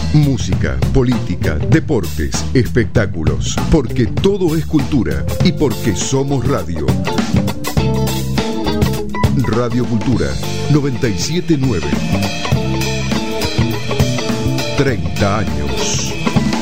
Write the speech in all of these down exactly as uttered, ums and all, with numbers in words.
Música, política, deportes, espectáculos. Porque todo es cultura y porque somos radio. Radio Cultura noventa y siete nueve. treinta años.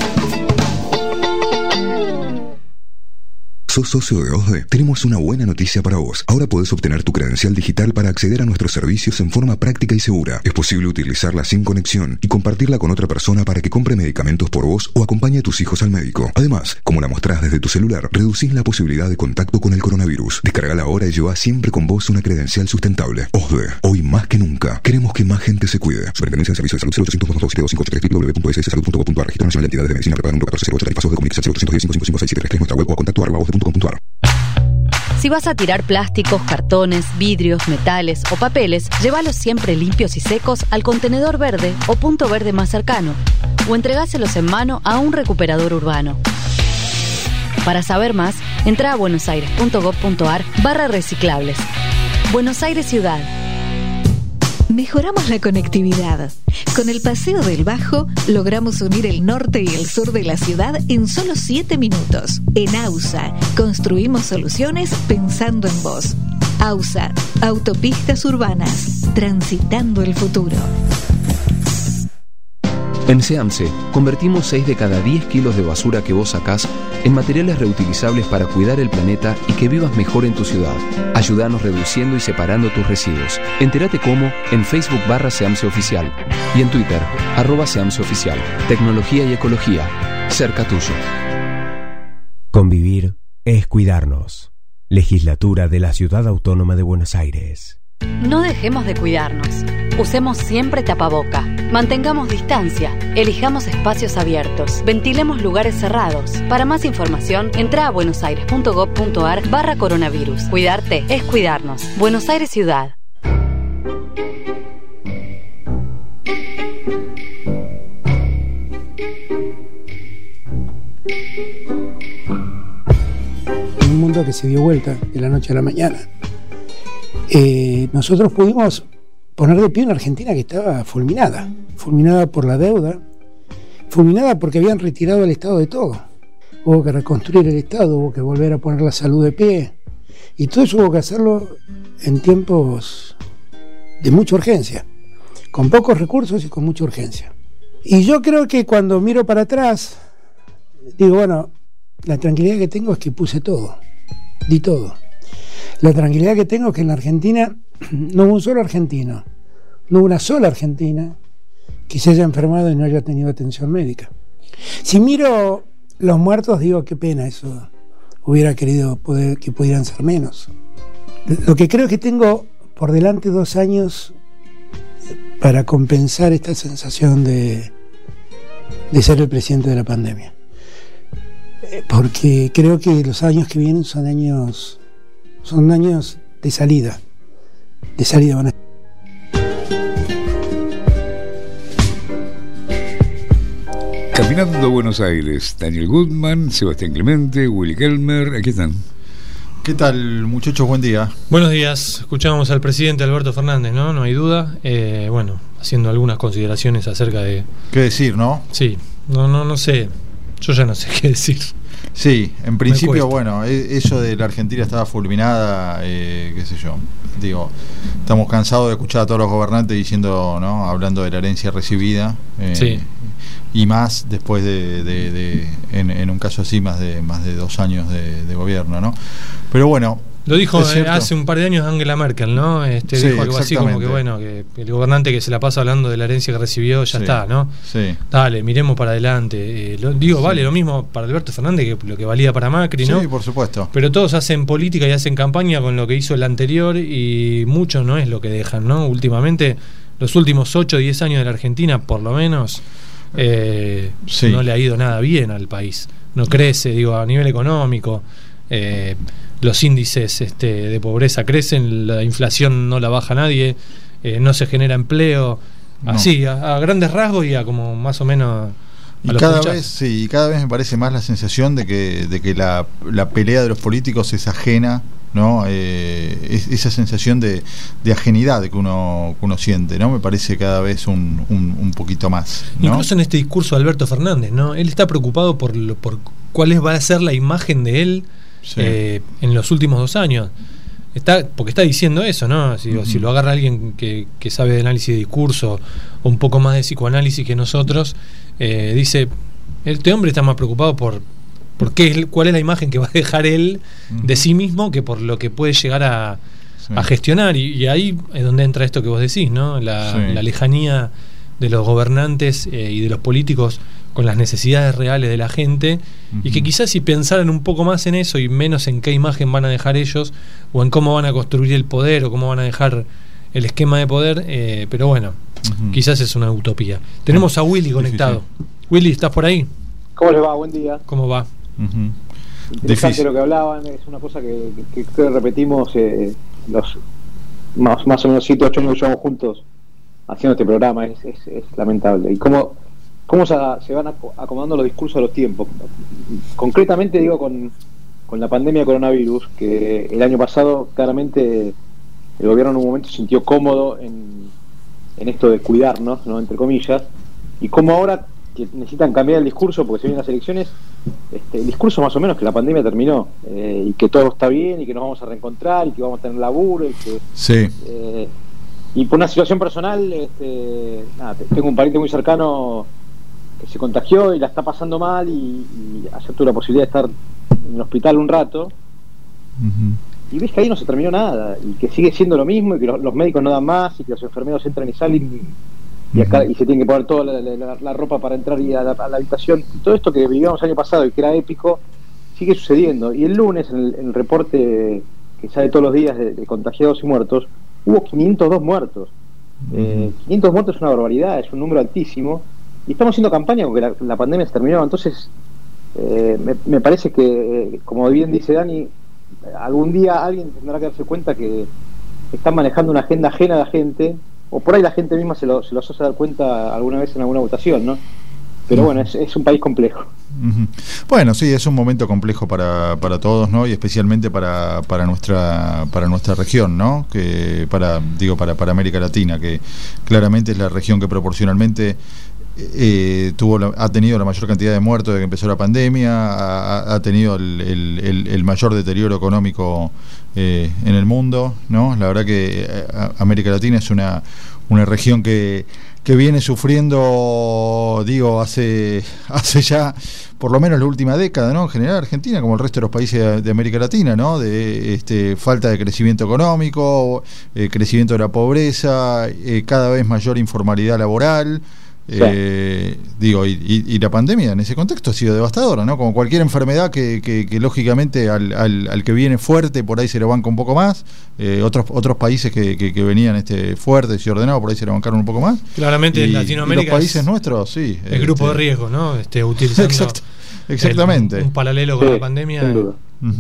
¿Sos socio de O S D E? Tenemos una buena noticia para vos. Ahora podés obtener tu credencial digital para acceder a nuestros servicios en forma práctica y segura. Es posible utilizarla sin conexión y compartirla con otra persona para que compre medicamentos por vos o acompañe a tus hijos al médico. Además, como la mostrás desde tu celular, reducís la posibilidad de contacto con el coronavirus. Descargala ahora y lleva siempre con vos una credencial sustentable. O S D E, hoy más que nunca, queremos que más gente se cuide. Superintendencia de Servicios de Salud cero ochocientos dos siete dos cinco ocho tres w w w punto s s salud punto gov punto a r. Registro Nacional de Entidades de Medicina preparado número catorce cero ocho. Tarifazos de comunicación cero ochocientos diez cinco cinco cinco seis siete tres tres. Nuestra web o a contacto arroba o s d e punto com punto a r. Si vas a tirar plásticos, cartones, vidrios, metales o papeles, llévalos siempre limpios y secos al contenedor verde o punto verde más cercano, o entregáselos en mano a un recuperador urbano. Para saber más, entra a buenosaires punto gov punto a r barra reciclables. Buenos Aires Ciudad. Mejoramos la conectividad. Con el Paseo del Bajo logramos unir el norte y el sur de la ciudad en solo siete minutos. En AUSA construimos soluciones pensando en vos. AUSA, autopistas urbanas, transitando el futuro. En SEAMSE, convertimos seis de cada diez kilos de basura que vos sacás en materiales reutilizables para cuidar el planeta y que vivas mejor en tu ciudad. Ayúdanos reduciendo y separando tus residuos. Entérate cómo en Facebook barra SEAMSE Oficial y en Twitter, arroba SEAMSE Oficial. Tecnología y ecología, cerca tuyo. Convivir es cuidarnos. Legislatura de la Ciudad Autónoma de Buenos Aires. No dejemos de cuidarnos. Usemos siempre tapaboca. Mantengamos distancia. Elijamos espacios abiertos. Ventilemos lugares cerrados. Para más información, entra a buenosaires punto gov punto a r barra coronavirus. Cuidarte es cuidarnos. Buenos Aires Ciudad. Un mundo que se dio vuelta de la noche a la mañana. Eh, nosotros pudimos poner de pie una Argentina que estaba fulminada, fulminada por la deuda, fulminada porque habían retirado al Estado de todo. Hubo que reconstruir el Estado, hubo que volver a poner la salud de pie, y todo eso hubo que hacerlo en tiempos de mucha urgencia, con pocos recursos y con mucha urgencia. Y yo creo que cuando miro para atrás, digo, bueno, la tranquilidad que tengo es que puse todo, di todo. La tranquilidad que tengo es que en la Argentina no hubo un solo argentino, no hubo una sola argentina que se haya enfermado y no haya tenido atención médica. Si miro los muertos, digo, qué pena, eso hubiera querido poder, que pudieran ser menos. Lo que creo es que tengo por delante dos años para compensar esta sensación de, de ser el presidente de la pandemia. Porque creo que los años que vienen son años... Son años de salida, de salida van a... Caminando Buenos Aires, Daniel Goodman, Sebastián Clemente, Willy Kelmer, aquí están. ¿Qué tal, muchachos? Buen día. Buenos días. Escuchábamos al presidente Alberto Fernández, ¿no? No hay duda. Eh, bueno, haciendo algunas consideraciones acerca de... ¿Qué decir, no? Sí, no, no, no sé. Yo ya no sé qué decir. Sí, en principio, bueno, eso de la Argentina estaba fulminada, eh, qué sé yo. Digo, estamos cansados de escuchar a todos los gobernantes diciendo, ¿no? Hablando de la herencia recibida. Eh, sí. Y más después de, de, de en, en un caso así, más de más de dos años de, de gobierno, ¿no? Pero bueno. Lo dijo hace un par de años Angela Merkel, ¿no? Este, sí, dijo algo así como que, bueno, que el gobernante que se la pasa hablando de la herencia que recibió, ya sí, está, ¿no? Sí. Dale, miremos para adelante. Eh, lo, digo, sí. Vale lo mismo para Alberto Fernández que lo que valía para Macri, ¿no? Sí, por supuesto. Pero todos hacen política y hacen campaña con lo que hizo el anterior y mucho no es lo que dejan, ¿no? Últimamente, los últimos ocho o diez años de la Argentina, por lo menos, eh, sí. no le ha ido nada bien al país. No crece, digo, a nivel económico. Eh, los índices este, de pobreza crecen, la inflación no la baja nadie, eh, no se genera empleo, no. Así, a, a grandes rasgos y a como más o menos... Y cada vez, sí, y cada vez me parece más la sensación de que, de que la, la pelea de los políticos es ajena ¿no? Eh, es, esa sensación de, de ajenidad que uno, que uno siente, ¿no? Me parece cada vez un, un, un poquito más, ¿no? Incluso en este discurso de Alberto Fernández, ¿no? Él está preocupado por, lo, por cuál va a ser la imagen de él sí. eh, en los últimos dos años. Está, porque está diciendo eso, ¿no? Si, uh-huh. si lo agarra alguien que, que sabe de análisis de discurso o un poco más de psicoanálisis que nosotros, eh, dice, este hombre está más preocupado por ¿Por qué, cuál es la imagen que va a dejar él de sí mismo que por lo que puede llegar a, sí. a gestionar? Y, y ahí es donde entra esto que vos decís, ¿no? La, sí. la lejanía de los gobernantes eh, y de los políticos con las necesidades reales de la gente, uh-huh. y que quizás si pensaran un poco más en eso y menos en qué imagen van a dejar ellos o en cómo van a construir el poder o cómo van a dejar el esquema de poder, eh, pero bueno, uh-huh. quizás es una utopía. Tenemos a Willy conectado. Sí, sí, sí. Willy, ¿estás por ahí? ¿Cómo les va? Buen día. ¿Cómo va? Uh-huh. Interesante Difícil. Lo que hablaban, es una cosa que, que, que repetimos eh, los más, más o menos siete ocho años que llevamos juntos haciendo este programa, es, es, es lamentable. Y cómo, cómo se, se van acomodando los discursos de los tiempos. Concretamente digo con, con la pandemia de coronavirus, que el año pasado claramente el gobierno en un momento se sintió cómodo en, en esto de cuidarnos, ¿no? Entre comillas, y cómo ahora que necesitan cambiar el discurso porque se vienen las elecciones, este, el discurso más o menos que la pandemia terminó, eh, y que todo está bien y que nos vamos a reencontrar y que vamos a tener laburo y que sí. eh, y por una situación personal, este, nada, tengo un pariente muy cercano que se contagió y la está pasando mal y, y ayer tuve la posibilidad de estar en el hospital un rato, uh-huh. y ves que ahí no se terminó nada y que sigue siendo lo mismo y que los, los médicos no dan más y que los enfermeros entran y salen y acá y se tiene que poner toda la, la, la ropa para entrar y a la, a la habitación, y todo esto que vivíamos el año pasado y que era épico sigue sucediendo. Y el lunes en el, en el reporte que sale todos los días de, de contagiados y muertos hubo quinientos dos muertos. uh-huh. eh, quinientos muertos es una barbaridad, es un número altísimo y estamos haciendo campaña porque la, la pandemia se terminó. Entonces eh, me, me parece que eh, como bien dice Dani, algún día alguien tendrá que darse cuenta que están manejando una agenda ajena a la gente, o por ahí la gente misma se, lo, se los hace dar cuenta alguna vez en alguna votación, ¿no? Pero bueno, es, es un país complejo. Uh-huh. Bueno, sí, es un momento complejo para, para todos, ¿no? Y especialmente para, para nuestra para nuestra región, ¿no? Que para digo para, para América Latina, que claramente es la región que proporcionalmente eh, tuvo la, ha tenido la mayor cantidad de muertos desde que empezó la pandemia, ha, ha tenido el, el, el, el mayor deterioro económico eh, en el mundo, ¿no? La verdad que eh, América Latina es una una región que que viene sufriendo, digo, hace hace ya por lo menos la última década, ¿no? En general Argentina, como el resto de los países de, de América Latina, ¿no? De este, falta de crecimiento económico, eh, crecimiento de la pobreza, eh, cada vez mayor informalidad laboral. Sí. Eh, digo, y, y, y la pandemia en ese contexto ha sido devastadora, ¿no? Como cualquier enfermedad que, que, que lógicamente al, al, al que viene fuerte por ahí se lo banca un poco más, eh, otros otros países que, que, que venían este fuertes y ordenados por ahí se lo bancaron un poco más. Claramente en Latinoamérica y los países es, nuestros, sí. El este, grupo de riesgo, ¿no? Este, utilizando exact, exactamente. El, un paralelo con sí, la pandemia uh-huh.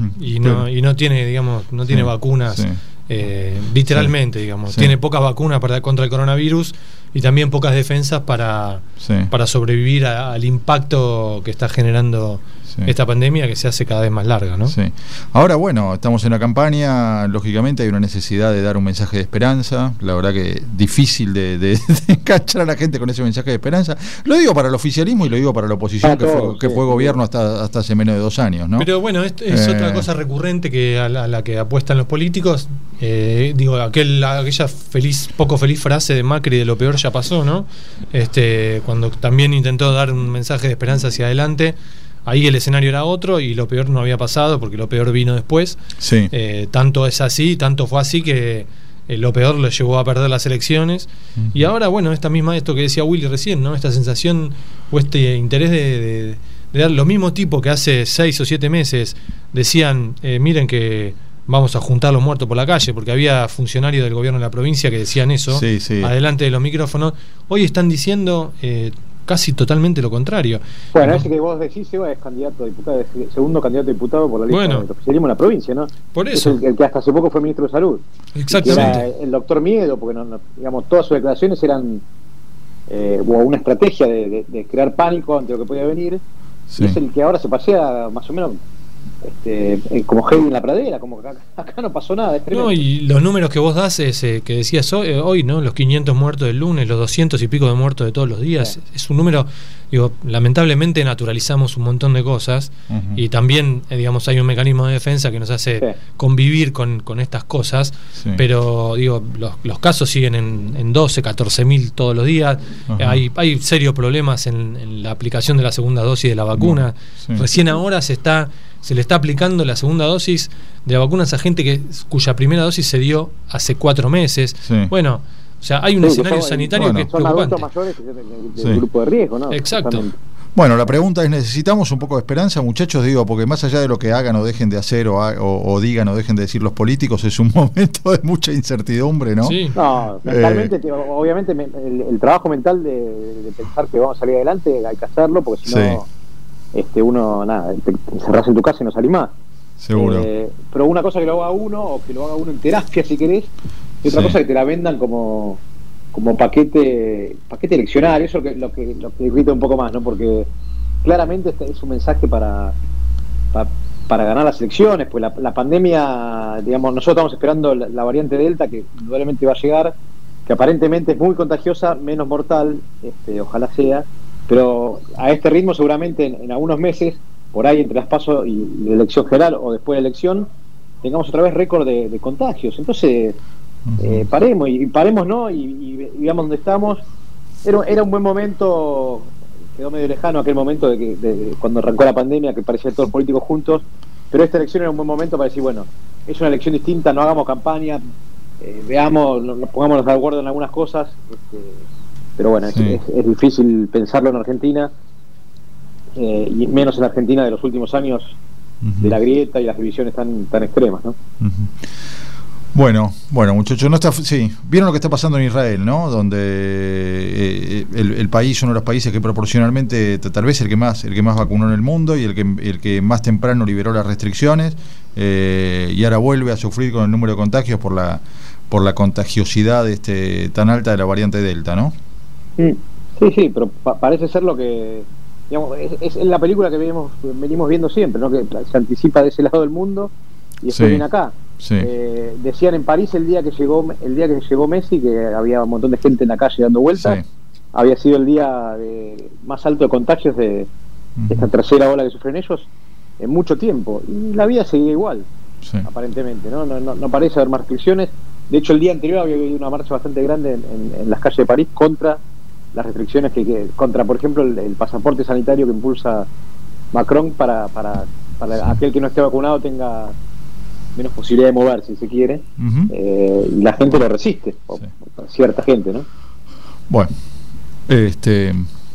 y no y no tiene, digamos, no tiene sí, vacunas. Sí. Eh, literalmente, sí, digamos, sí. tiene pocas vacunas para, contra el coronavirus y también pocas defensas para, sí. para sobrevivir a, al impacto que está generando sí. esta pandemia, que se hace cada vez más larga, ¿no? Sí. Ahora, bueno, estamos en la campaña, lógicamente hay una necesidad de dar un mensaje de esperanza, la verdad que difícil de, de, de enganchar a la gente con ese mensaje de esperanza. Lo digo para el oficialismo y lo digo para la oposición, para que, todo, fue, que sí, fue gobierno hasta, hasta hace menos de dos años, ¿no? Pero bueno, es, es eh, otra cosa recurrente que a la, a la que apuestan los políticos. Eh, digo, aquel, aquella feliz, poco feliz frase de Macri de lo peor ya pasó, ¿no? Este, cuando también intentó dar un mensaje de esperanza hacia adelante, ahí el escenario era otro y lo peor no había pasado porque lo peor vino después. Sí. Eh, tanto es así, tanto fue así que eh, lo peor lo llevó a perder las elecciones. Uh-huh. Y ahora, bueno, esta misma, esto que decía Willy recién, ¿no? Esta sensación o este interés de, de, de dar lo mismo tipo que hace seis o siete meses decían, eh, miren que vamos a juntar los muertos por la calle, porque había funcionarios del gobierno de la provincia que decían eso, sí, sí. adelante de los micrófonos. Hoy están diciendo eh, casi totalmente lo contrario. Bueno, ese que vos decís, Seba, es candidato a diputado, es segundo candidato a diputado por la lista bueno, del oficialismo en la provincia, ¿no? Por eso. Es el, el que hasta hace poco fue ministro de Salud. Exactamente. Era el doctor Miedo, porque no, no, digamos, todas sus declaraciones eran eh, o una estrategia de, de, de crear pánico ante lo que podía venir. Sí. Y es el que ahora se pasea más o menos este, como Heidi en la pradera, como que acá, acá no pasó nada. No, y los números que vos das, es, eh, que decías hoy, hoy, ¿no? Los quinientos muertos del lunes, los doscientos y pico de muertos de todos los días, sí. Es un número, digo, lamentablemente naturalizamos un montón de cosas, uh-huh. Y también, eh, digamos, hay un mecanismo de defensa que nos hace sí. convivir con, con estas cosas, sí. Pero, digo, los, los casos siguen en, en doce, catorce mil todos los días, uh-huh. hay, hay serios problemas en, en la aplicación de la segunda dosis de la vacuna, uh-huh. Sí. Recién ahora se está... se le está aplicando la segunda dosis de la vacuna a esa gente que cuya primera dosis se dio hace cuatro meses. Sí. Bueno, o sea, hay un sí, escenario son, sanitario bueno, que es son preocupante. Adultos mayores que del sí. grupo de riesgo, ¿no? Exacto. Bueno, la pregunta es, ¿necesitamos un poco de esperanza, muchachos? Digo, porque más allá de lo que hagan o dejen de hacer o, o, o digan o dejen de decir los políticos, es un momento de mucha incertidumbre, ¿no? Sí. No, mentalmente, eh, obviamente el, el trabajo mental de, de pensar que vamos a salir adelante hay que hacerlo, porque si no... Sí. Este, uno, nada, te encerrás en tu casa y no salís más. Seguro. Eh, pero una cosa que lo haga uno, o que lo haga uno en terapia si querés, y otra sí. cosa que te la vendan como como paquete paquete eleccionario. Eso es lo que, lo que, lo que irrita un poco más, ¿no? Porque claramente este es un mensaje para, para, para ganar las elecciones, pues la, la pandemia, digamos, nosotros estamos esperando la, la variante Delta, que indudablemente va a llegar, que aparentemente es muy contagiosa, menos mortal, este, ojalá sea. Pero a este ritmo seguramente en, en algunos meses, por ahí entre las PASO y, y la elección general o después de la elección, tengamos otra vez récord de, de contagios. Entonces, uh-huh. eh, paremos, y paremos, ¿no? Y, y, y veamos dónde estamos. Era, era un buen momento, quedó medio lejano aquel momento de que de, de, cuando arrancó la pandemia, que parecían todos los políticos juntos, pero esta elección era un buen momento para decir, bueno, es una elección distinta, no hagamos campaña, eh, veamos, nos pongámonos de acuerdo en algunas cosas, este, pero bueno, sí. es, es difícil pensarlo en Argentina, eh, y menos en Argentina de los últimos años, uh-huh. de la grieta y las divisiones tan tan extremas, ¿no? Uh-huh. Bueno, bueno, muchachos, no está, sí, vieron lo que está pasando en Israel, ¿no? Donde eh, el, el país, uno de los países que proporcionalmente, tal vez el que más, el que más vacunó en el mundo y el que el que más temprano liberó las restricciones, eh, y ahora vuelve a sufrir con el número de contagios por la por la contagiosidad este tan alta de la variante Delta, ¿no? Sí, sí, pero pa- parece ser lo que, digamos, es, es la película que venimos, venimos viendo siempre, ¿no? Que se anticipa de ese lado del mundo y después sí. viene acá. Sí. Eh, decían en París el día que llegó el día que llegó Messi que había un montón de gente en la calle dando vueltas, sí. había sido el día de, más alto de contagios de, uh-huh. de esta tercera ola que sufren ellos en mucho tiempo, y la vida seguía igual, sí. aparentemente, ¿no? No, no, no parece haber más restricciones. De hecho, el día anterior había habido una marcha bastante grande en, en, en las calles de París contra las restricciones que, que contra, por ejemplo, el, el pasaporte sanitario que impulsa Macron para, para, para sí. aquel que no esté vacunado tenga menos posibilidad de mover, si se quiere, uh-huh. eh, y la gente lo resiste, o, sí. cierta gente, ¿no? Bueno, este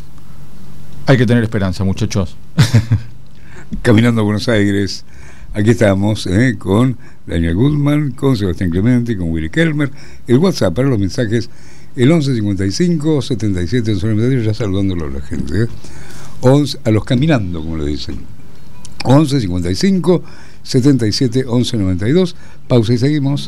hay que tener esperanza, muchachos. Caminando a Buenos Aires, aquí estamos eh, con Daniel Goodman, con Sebastián Clemente, con Willy Kelmer. El WhatsApp para los mensajes, el once cincuenta y cinco setenta y siete once noventa y tres, ya saludándolo a la gente, eh. once, a los caminando, como le dicen, once cincuenta y cinco setenta y siete once noventa y dos. Pausa y seguimos.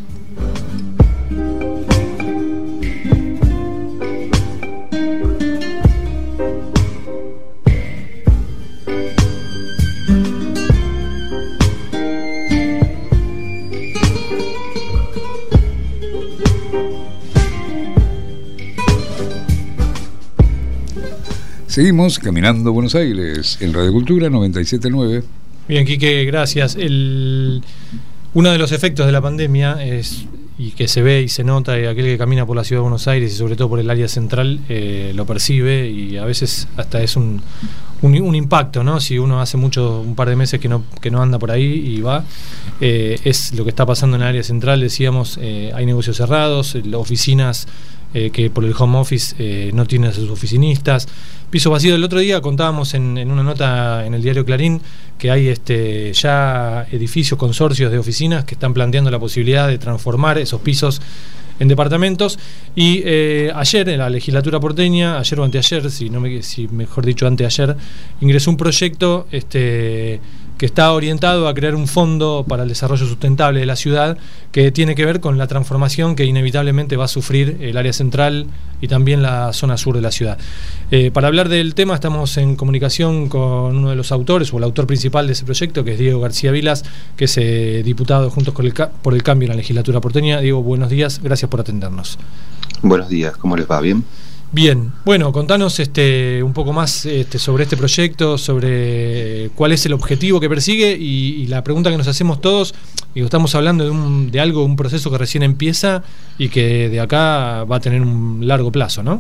Seguimos caminando Buenos Aires en Radio Cultura noventa y siete punto nueve. Bien, Quique, gracias. El, uno de los efectos de la pandemia es, y que se ve y se nota, y aquel que camina por la ciudad de Buenos Aires y sobre todo por el área central eh, lo percibe, y a veces hasta es un, un, un impacto, ¿no? Si uno hace mucho, un par de meses que no, que no anda por ahí y va, eh, es lo que está pasando en el área central. Decíamos, eh, hay negocios cerrados, las oficinas eh, que por el home office eh, no tienen a sus oficinistas, piso vacío. El otro día contábamos en, en una nota en el diario Clarín que hay este ya edificios, consorcios de oficinas que están planteando la posibilidad de transformar esos pisos en departamentos. Y eh, ayer en la legislatura porteña, ayer o anteayer, si no me, si mejor dicho anteayer, ingresó un proyecto este que está orientado a crear un fondo para el desarrollo sustentable de la ciudad que tiene que ver con la transformación que inevitablemente va a sufrir el área central y también la zona sur de la ciudad. Eh, para hablar del tema estamos en comunicación con uno de los autores o el autor principal de ese proyecto, que es Diego García Vilas, que es eh, diputado Juntos por el, por el Cambio en la legislatura porteña. Diego, buenos días, gracias por atendernos. Buenos días, ¿cómo les va? ¿Bien? Bien, bueno, contanos este, un poco más este, sobre este proyecto, sobre cuál es el objetivo que persigue y, y la pregunta que nos hacemos todos. Digo, estamos hablando de, un, de algo, un proceso que recién empieza y que de acá va a tener un largo plazo, ¿no?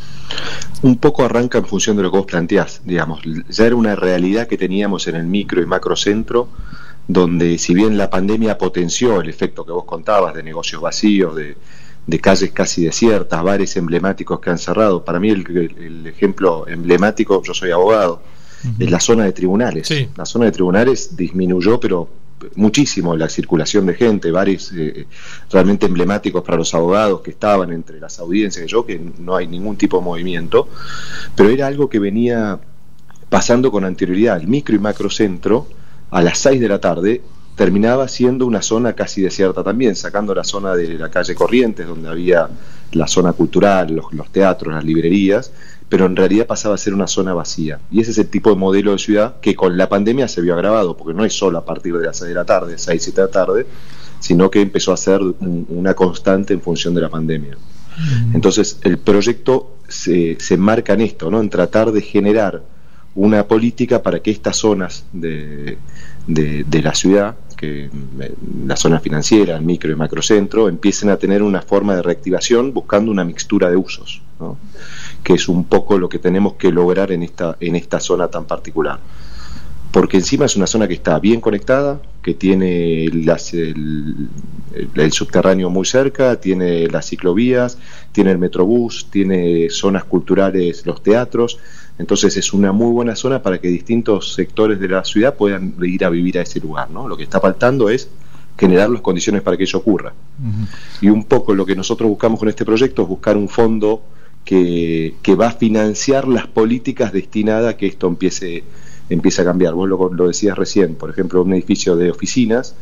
Un poco arranca en función de lo que vos planteás, digamos. Ya era una realidad que teníamos en el micro y macrocentro, donde si bien la pandemia potenció el efecto que vos contabas de negocios vacíos, de de calles casi desiertas, bares emblemáticos que han cerrado. Para mí el, el ejemplo emblemático, yo soy abogado, uh-huh. es la zona de tribunales. Sí. La zona de tribunales disminuyó, pero muchísimo, la circulación de gente, bares eh, realmente emblemáticos para los abogados que estaban entre las audiencias, yo que no hay ningún tipo de movimiento, pero era algo que venía pasando con anterioridad. El micro y macrocentro, a las seis de la tarde, terminaba siendo una zona casi desierta también, sacando la zona de la calle Corrientes, donde había la zona cultural, los, los teatros, las librerías, pero en realidad pasaba a ser una zona vacía. Y ese es el tipo de modelo de ciudad que con la pandemia se vio agravado, porque no es solo a partir de las seis de la tarde, seis, siete de la tarde, sino que empezó a ser un, una constante en función de la pandemia. Mm. Entonces el proyecto se, se enmarca en esto, ¿no? En tratar de generar una política para que estas zonas de, de, de la ciudad, que la zona financiera, el micro y macrocentro, empiecen a tener una forma de reactivación buscando una mixtura de usos, ¿no? Que es un poco lo que tenemos que lograr en esta, en esta zona tan particular. Porque encima es una zona que está bien conectada, que tiene las, el, el subterráneo muy cerca, tiene las ciclovías, tiene el metrobús, tiene zonas culturales, los teatros. Entonces es una muy buena zona para que distintos sectores de la ciudad puedan ir a vivir a ese lugar, ¿no? Lo que está faltando es generar las condiciones para que ello ocurra. Uh-huh. Y un poco lo que nosotros buscamos con este proyecto es buscar un fondo que, que va a financiar las políticas destinadas a que esto empiece, empiece a cambiar. Vos lo, lo decías recién, por ejemplo, un edificio de oficinas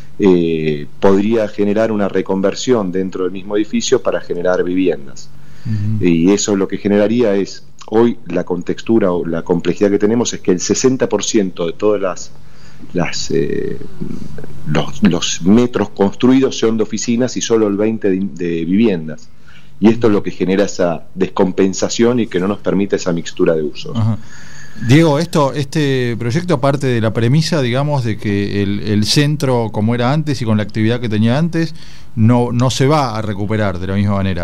eh, podría generar una reconversión dentro del mismo edificio para generar viviendas. Uh-huh. Y eso lo que generaría es, hoy la contextura o la complejidad que tenemos es que el sesenta por ciento de todas las, las eh, los, los metros construidos son de oficinas y solo el veinte por ciento de, de viviendas, y esto es lo que genera esa descompensación y que no nos permite esa mixtura de usos. Ajá. Diego, esto, este proyecto parte de la premisa, digamos, de que el, el centro como era antes y con la actividad que tenía antes no, no se va a recuperar de la misma manera.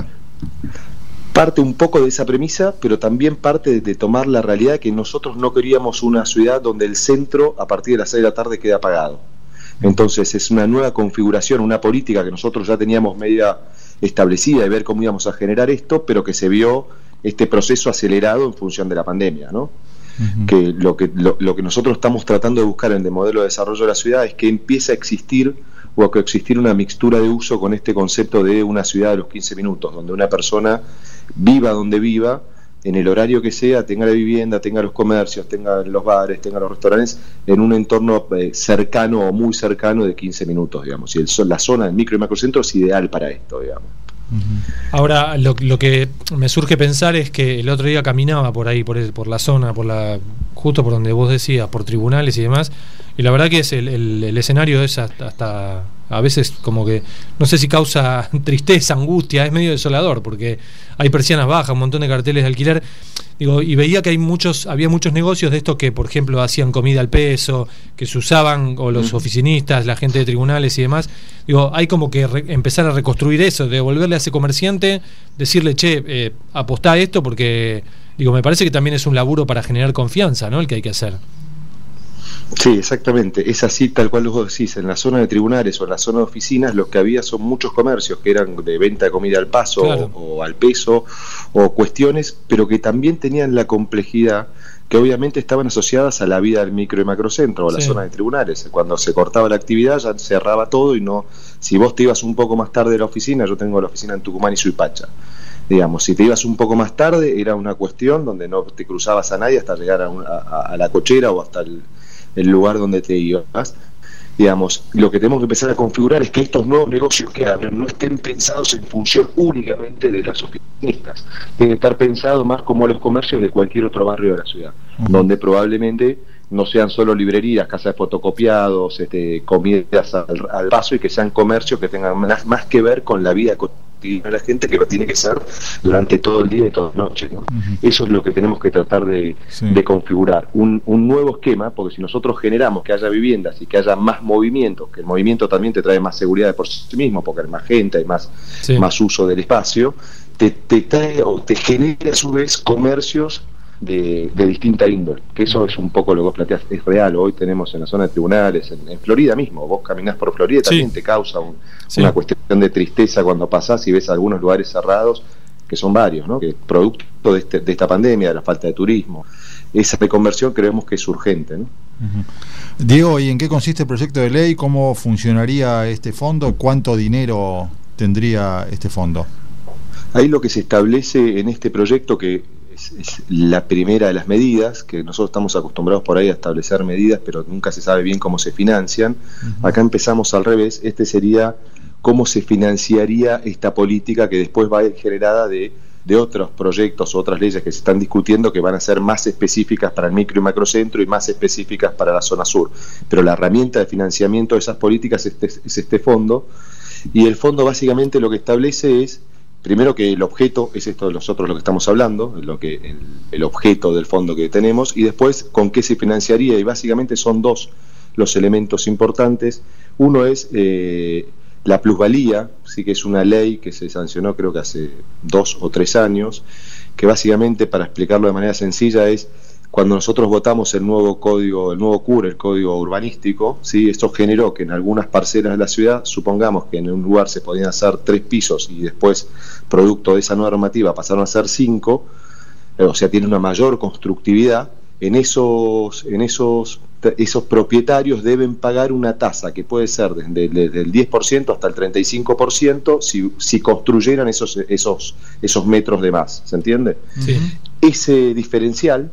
Parte un poco de esa premisa, pero también parte de, de tomar la realidad de que nosotros no queríamos una ciudad donde el centro a partir de las seis de la tarde quede apagado. Entonces es una nueva configuración, una política que nosotros ya teníamos media establecida de ver cómo íbamos a generar esto, pero que se vio este proceso acelerado en función de la pandemia, ¿no? Uh-huh. Que lo que lo, lo que nosotros estamos tratando de buscar en el modelo de desarrollo de la ciudad es que empiece a existir o a coexistir una mixtura de uso con este concepto de una ciudad de los quince minutos, donde una persona viva donde viva, en el horario que sea, tenga la vivienda, tenga los comercios, tenga los bares, tenga los restaurantes, en un entorno eh, cercano o muy cercano de quince minutos, digamos. Y el, la zona del micro y macrocentro es ideal para esto, digamos. Ahora, lo, lo que me surge pensar es que el otro día caminaba por ahí, por, el, por la zona, por la justo por donde vos decías, por tribunales y demás, y la verdad que es el, el, el escenario es hasta, hasta a veces como que, no sé si causa tristeza, angustia, es medio desolador, porque hay persianas bajas, un montón de carteles de alquiler, digo, y veía que hay muchos, había muchos negocios de estos que, por ejemplo, hacían comida al peso, que se usaban, o los oficinistas, la gente de tribunales y demás. Digo, hay como que re, empezar a reconstruir eso, devolverle a ese comerciante, decirle, che, eh, apostá a esto, porque, digo, me parece que también es un laburo para generar confianza, ¿no?, el que hay que hacer. Sí, exactamente, es así tal cual vos decís. En la zona de tribunales o en la zona de oficinas lo que había son muchos comercios que eran de venta de comida al paso, claro, o, o al peso, o cuestiones, pero que también tenían la complejidad que obviamente estaban asociadas a la vida del micro y macrocentro o a la sí. zona de tribunales. Cuando se cortaba la actividad ya cerraba todo, y no, si vos te ibas un poco más tarde de la oficina, yo tengo la oficina en Tucumán y Suipacha, digamos, si te ibas un poco más tarde era una cuestión donde no te cruzabas a nadie hasta llegar a, una, a, a la cochera o hasta el el lugar donde te ibas. Digamos, lo que tenemos que empezar a configurar es que estos nuevos negocios que abren no estén pensados en función únicamente de las oficinistas, tienen que estar pensados más como los comercios de cualquier otro barrio de la ciudad, uh-huh. donde probablemente no sean solo librerías, casas de fotocopiados, este, comidas al, al paso, y que sean comercios que tengan más, más que ver con la vida cotidiana de la gente, que lo tiene que ser durante todo el día y toda la noche, ¿no? Uh-huh. Eso es lo que tenemos que tratar de, sí. de configurar, un, un nuevo esquema, porque si nosotros generamos que haya viviendas y que haya más movimiento, que el movimiento también te trae más seguridad de por sí mismo, porque hay más gente, hay más, sí. más uso del espacio, te, te trae o te genera a su vez comercios De, de distinta índole, que eso es un poco lo que vos planteás, es real. Hoy tenemos en la zona de tribunales, en, en Florida mismo, vos caminás por Florida, sí. también te causa un, sí. una cuestión de tristeza cuando pasás y ves algunos lugares cerrados, que son varios, ¿no? Que producto de, este, de esta pandemia, de la falta de turismo, esa reconversión creemos que es urgente, ¿no? Uh-huh. Diego, ¿y en qué consiste el proyecto de ley? ¿Cómo funcionaría este fondo? ¿Cuánto dinero tendría este fondo? Ahí lo que se establece en este proyecto, que Es, es la primera de las medidas, que nosotros estamos acostumbrados por ahí a establecer medidas, pero nunca se sabe bien cómo se financian. Uh-huh. Acá empezamos al revés. Este sería cómo se financiaría esta política, que después va a ir generada de, de otros proyectos, otras leyes que se están discutiendo, que van a ser más específicas para el micro y macrocentro y más específicas para la zona sur. Pero la herramienta de financiamiento de esas políticas es este, es este fondo, y el fondo básicamente lo que establece es, primero, que el objeto es esto de nosotros lo que estamos hablando, lo que el, el objeto del fondo que tenemos, y después con qué se financiaría, y básicamente son dos los elementos importantes. Uno es eh, la plusvalía, sí, que es una ley que se sancionó creo que hace dos o tres años, que básicamente, para explicarlo de manera sencilla, es cuando nosotros votamos el nuevo código, el nuevo C U R, el código urbanístico, ¿sí? Esto generó que en algunas parcelas de la ciudad, supongamos que en un lugar se podían hacer tres pisos y después, producto de esa normativa, pasaron a ser cinco, eh, o sea, tiene una mayor constructividad. En esos, en esos, esos propietarios deben pagar una tasa que puede ser desde, desde el diez por ciento hasta el treinta y cinco por ciento si, si construyeran esos, esos, esos metros de más, ¿se entiende? Sí. Ese diferencial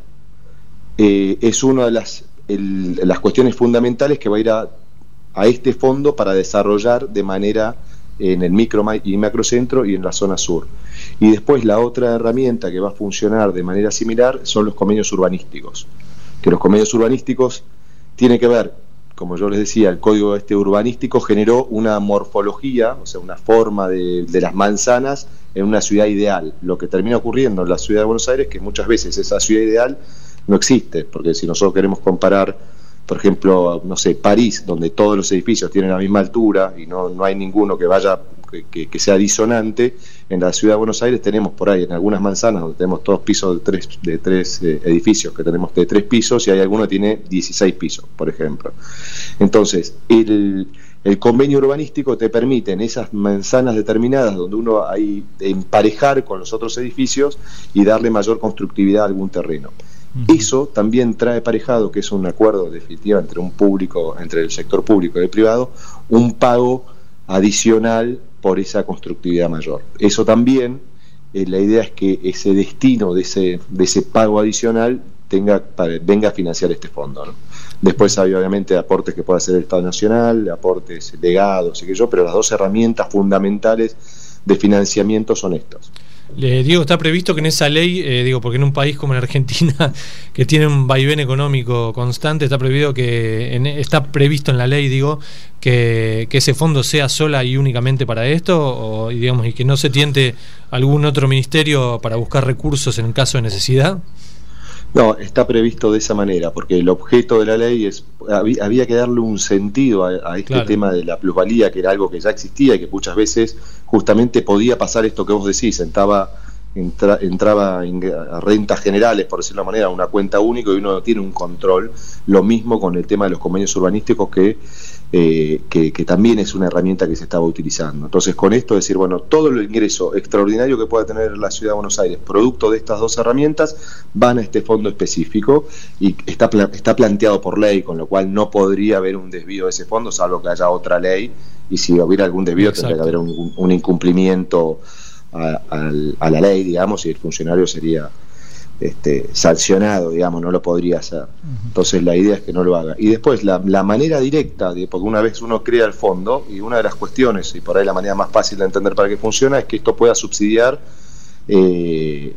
Eh, es una de las, el, las cuestiones fundamentales que va a ir a, a este fondo para desarrollar de manera en el micro y macrocentro y en la zona sur. Y después la otra herramienta que va a funcionar de manera similar son los convenios urbanísticos, que los convenios urbanísticos tienen que ver, como yo les decía, el código este urbanístico generó una morfología, o sea, una forma de, de las manzanas en una ciudad ideal. Lo que termina ocurriendo en la ciudad de Buenos Aires es que muchas veces esa ciudad ideal no existe, porque si nosotros queremos comparar, por ejemplo, no sé, París, donde todos los edificios tienen la misma altura y no, no hay ninguno que vaya que, que, que sea disonante, en la ciudad de Buenos Aires tenemos por ahí en algunas manzanas donde tenemos todos pisos de tres, de tres eh, edificios que tenemos de tres pisos, y hay alguno que tiene dieciséis pisos, por ejemplo. Entonces, el, el convenio urbanístico te permite en esas manzanas determinadas donde uno hay emparejar con los otros edificios y darle mayor constructividad a algún terreno. Eso también trae aparejado, que es un acuerdo definitivo entre un público, entre el sector público y el privado, un pago adicional por esa constructividad mayor. Eso también, eh, la idea es que ese destino de ese, de ese pago adicional tenga, para, venga a financiar este fondo, ¿no? Después hay obviamente aportes que puede hacer el Estado Nacional, aportes legados, y que yo, pero las dos herramientas fundamentales de financiamiento son estas. Le digo, está previsto que en esa ley, eh, digo, porque en un país como en Argentina, que tiene un vaivén económico constante, está previsto que en, está previsto en la ley, digo, que, que ese fondo sea sola y únicamente para esto, o digamos, y que no se tiente algún otro ministerio para buscar recursos en caso de necesidad. No, está previsto de esa manera, porque el objeto de la ley es, había, había que darle un sentido a, a este claro. tema de la plusvalía, que era algo que ya existía y que muchas veces justamente podía pasar esto que vos decís, entraba, entra, entraba en, a rentas generales, por decirlo de una manera, a una cuenta única, y uno no tiene un control. Lo mismo con el tema de los convenios urbanísticos, que Eh, que, que también es una herramienta que se estaba utilizando. Entonces, con esto decir, bueno, todo el ingreso extraordinario que pueda tener la ciudad de Buenos Aires, producto de estas dos herramientas, van a este fondo específico, y está, está planteado por ley, con lo cual no podría haber un desvío de ese fondo, salvo que haya otra ley, y si hubiera algún desvío Exacto. tendría que haber un, un incumplimiento a, a, a la ley, digamos, y el funcionario sería este, sancionado, digamos, no lo podría hacer. Entonces la idea es que no lo haga. Y después la, la manera directa, de, porque una vez uno crea el fondo, y una de las cuestiones, y por ahí la manera más fácil de entender para que funciona, es que esto pueda subsidiar eh,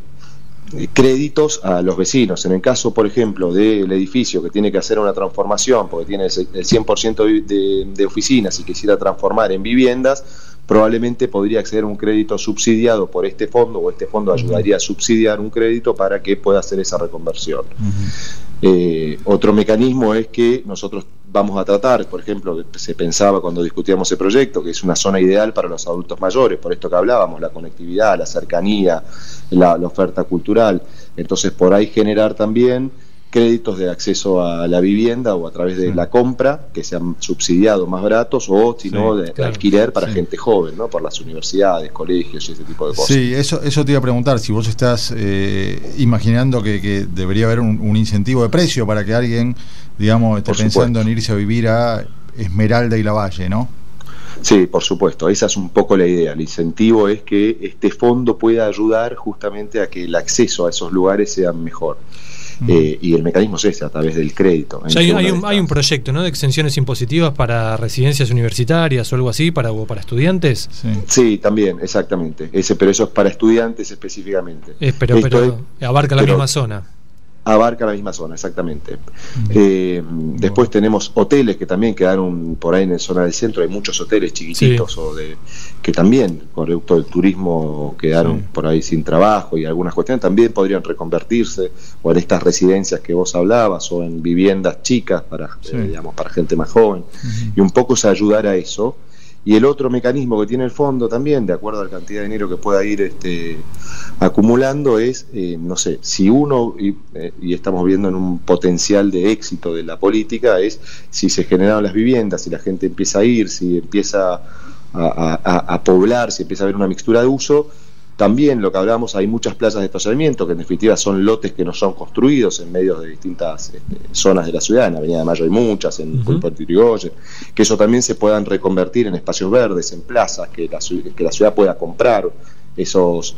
créditos a los vecinos. En el caso, por ejemplo, del edificio que tiene que hacer una transformación, porque tiene el cien por ciento de, de oficinas y quisiera transformar en viviendas, probablemente podría acceder a un crédito subsidiado por este fondo, o este fondo ayudaría a subsidiar un crédito para que pueda hacer esa reconversión. Uh-huh. Eh, otro mecanismo es que nosotros vamos a tratar, por ejemplo, se pensaba cuando discutíamos el proyecto, que es una zona ideal para los adultos mayores, por esto que hablábamos, la conectividad, la cercanía, la, la oferta cultural. Entonces, por ahí generar también créditos de acceso a la vivienda o a través de sí. la compra, que sean subsidiados más baratos, o si no, sí, de claro. alquiler para sí. gente joven, ¿no? Por las universidades, colegios y ese tipo de cosas. Sí, eso, eso te iba a preguntar, si vos estás eh, imaginando que, que debería haber un, un incentivo de precio para que alguien, digamos, esté pensando en irse a vivir a Esmeralda y Lavalle, ¿no? Sí, por supuesto, esa es un poco la idea. El incentivo es que este fondo pueda ayudar justamente a que el acceso a esos lugares sea mejor. Eh, y el mecanismo es ese, a través del crédito. O sea, hay, hay, un, hay un proyecto, ¿no?, de exenciones impositivas para residencias universitarias o algo así, para, o para estudiantes. Sí. sí, también, exactamente. Ese, pero eso es para estudiantes específicamente. Eh, pero pero es, abarca la pero, misma zona. Abarca la misma zona, exactamente. Mm. Eh, después tenemos hoteles que también quedaron por ahí en la zona del centro. Hay muchos hoteles chiquititos sí. o de que también, producto del turismo, quedaron sí. por ahí sin trabajo, y algunas cuestiones también podrían reconvertirse, o en estas residencias que vos hablabas, o en viviendas chicas para, sí. eh, digamos, para gente más joven. Uh-huh. Y un poco es ayudar a eso. Y el otro mecanismo que tiene el fondo también, de acuerdo a la cantidad de dinero que pueda ir este, acumulando, es, eh, no sé, si uno, y, eh, y estamos viendo en un potencial de éxito de la política, es si se generan las viviendas, si la gente empieza a ir, si empieza a, a, a, a poblar, si empieza a haber una mixtura de uso. También lo que hablábamos, hay muchas playas de estacionamiento que en definitiva son lotes que no son construidos en medio de distintas este, zonas de la ciudad. En Avenida de Mayo hay muchas, en uh-huh. Puerto Irigoyen, que eso también se puedan reconvertir en espacios verdes, en plazas, que la, que la ciudad pueda comprar esos,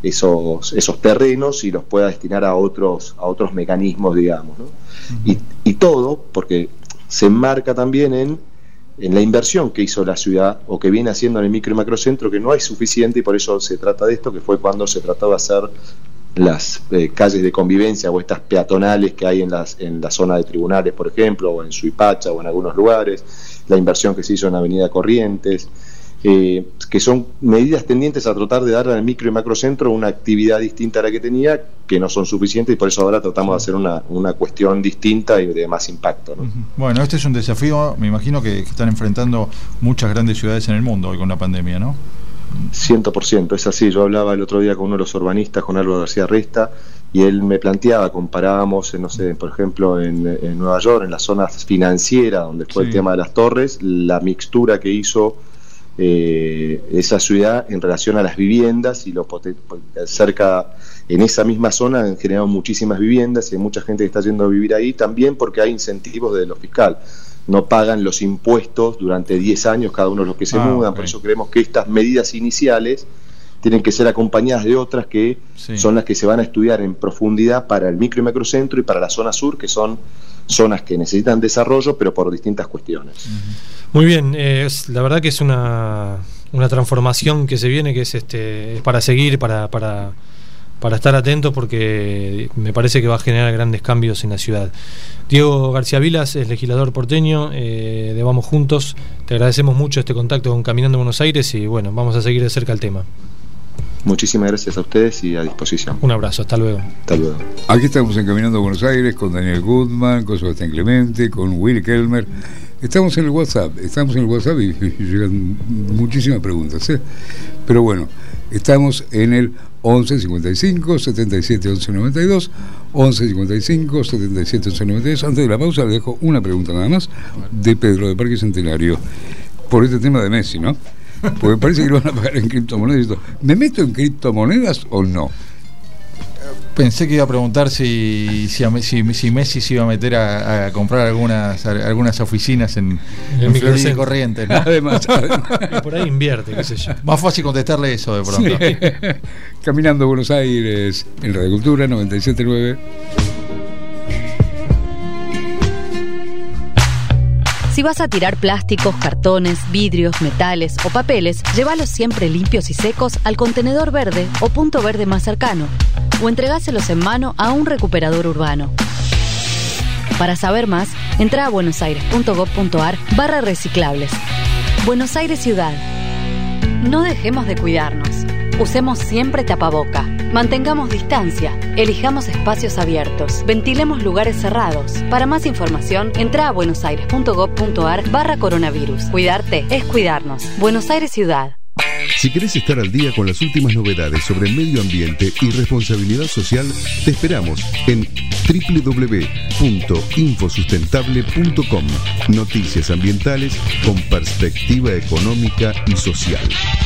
esos, esos terrenos y los pueda destinar a otros, a otros mecanismos, digamos, ¿no? Uh-huh. y, y todo porque se enmarca también en en la inversión que hizo la ciudad, o que viene haciendo en el micro y macrocentro, que no hay suficiente, y por eso se trata de esto, que fue cuando se trató de hacer las eh, calles de convivencia, o estas peatonales que hay en, las, en la zona de tribunales, por ejemplo, o en Suipacha, o en algunos lugares, la inversión que se hizo en Avenida Corrientes, eh, que son medidas tendientes a tratar de darle al micro y macrocentro una actividad distinta a la que tenía, que no son suficientes, y por eso ahora tratamos de hacer una, una cuestión distinta y de más impacto, ¿no? Bueno, este es un desafío, me imagino que, que están enfrentando muchas grandes ciudades en el mundo hoy con la pandemia, ¿no? cien por ciento, es así. Yo hablaba el otro día con uno de los urbanistas, con Álvaro García Resta, y él me planteaba, comparábamos, no sé, por ejemplo, en, en Nueva York, en la zona financiera, donde fue sí. el tema de las torres, la mixtura que hizo Eh, esa ciudad en relación a las viviendas, y lo cerca en esa misma zona han generado muchísimas viviendas y hay mucha gente que está yendo a vivir ahí, también porque hay incentivos de lo fiscal. No pagan los impuestos durante diez años cada uno de los que se ah, mudan, okay. Por eso creemos que estas medidas iniciales tienen que ser acompañadas de otras que sí. son las que se van a estudiar en profundidad para el micro y macrocentro y para la zona sur, que son zonas que necesitan desarrollo, pero por distintas cuestiones. Muy bien, eh, es, la verdad que es una, una transformación que se viene, que es este es para seguir, para, para, para estar atentos, porque me parece que va a generar grandes cambios en la ciudad. Diego García Vilas es legislador porteño eh, de Vamos Juntos. Te agradecemos mucho este contacto con Caminando Buenos Aires, y bueno, vamos a seguir de cerca el tema. Muchísimas gracias a ustedes y a disposición. Un abrazo, hasta luego. Hasta luego. Aquí estamos en Caminando a Buenos Aires con Daniel Goodman, con Sebastián Clemente, con Willy Kelmer. Estamos en el WhatsApp, estamos en el WhatsApp y, y llegan muchísimas preguntas, ¿eh? Pero bueno, estamos en el once cincuenta y cinco setenta y siete once noventa y dos, once cincuenta y cinco setenta y siete once noventa y dos. Antes de la pausa le dejo una pregunta nada más de Pedro de Parque Centenario por este tema de Messi, ¿no? Porque parece que lo van a pagar en criptomonedas. ¿Me meto en criptomonedas o no? Pensé que iba a preguntar si, si, si, si Messi se iba a meter a, a comprar algunas algunas oficinas en, en Florida y Corrientes, ¿no? Además, además. Por ahí invierte, qué sé yo. Más fácil contestarle eso de pronto. Sí. Caminando Buenos Aires en Radio Cultura noventa y siete punto nueve. Si vas a tirar plásticos, cartones, vidrios, metales o papeles, llévalos siempre limpios y secos al contenedor verde o punto verde más cercano, o entregáselos en mano a un recuperador urbano. Para saber más, entra a buenosaires.gov.ar barra reciclables. Buenos Aires Ciudad. No dejemos de cuidarnos. Usemos siempre tapaboca. Mantengamos distancia. Elijamos espacios abiertos. Ventilemos lugares cerrados. Para más información, entra a buenosaires.gov.ar barra coronavirus. Cuidarte es cuidarnos. Buenos Aires Ciudad. Si querés estar al día con las últimas novedades sobre el medio ambiente y responsabilidad social, te esperamos en doble u doble u doble u punto infosustentable punto com. Noticias ambientales con perspectiva económica y social.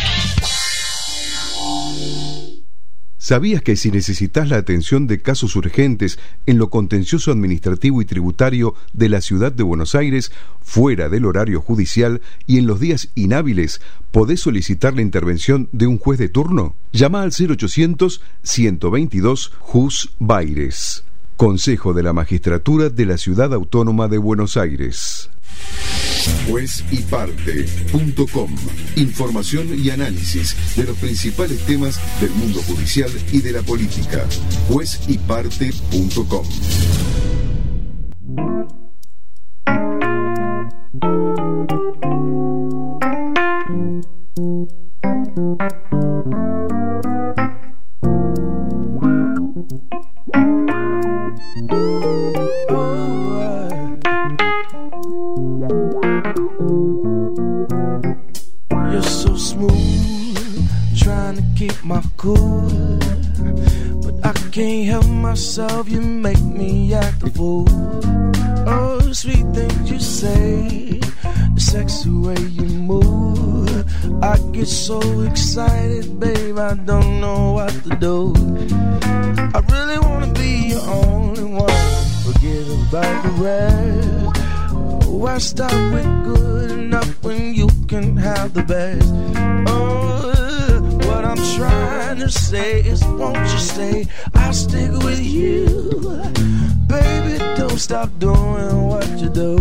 ¿Sabías que si necesitas la atención de casos urgentes en lo contencioso administrativo y tributario de la ciudad de Buenos Aires, fuera del horario judicial y en los días inhábiles, podés solicitar la intervención de un juez de turno? Llama al cero ochocientos, ciento veintidós, Jus Baires. Consejo de la Magistratura de la Ciudad Autónoma de Buenos Aires. juez y parte punto com. Información y análisis de los principales temas del mundo judicial y de la política. juez y parte punto com. You're so smooth, trying to keep my cool, but I can't help myself, you make me act a fool. Oh, sweet things you say, the sexy way you move, I get so excited, babe, I don't know what to do. I really wanna be your only one, forget about the rest. Why start with good enough when you can have the best? Oh, what I'm trying to say is won't you stay? I'll stick with you. Baby, don't stop doing what you do.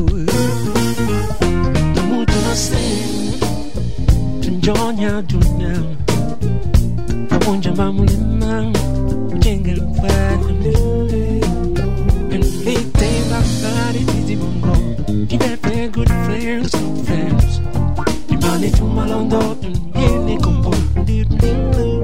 Don't do the same. Tunjonya dunya. Kamunja mamulima. Jenga mfani. And they think about it, it's even you got very good friends, good friends. You money to my londo, and you need to go. You need to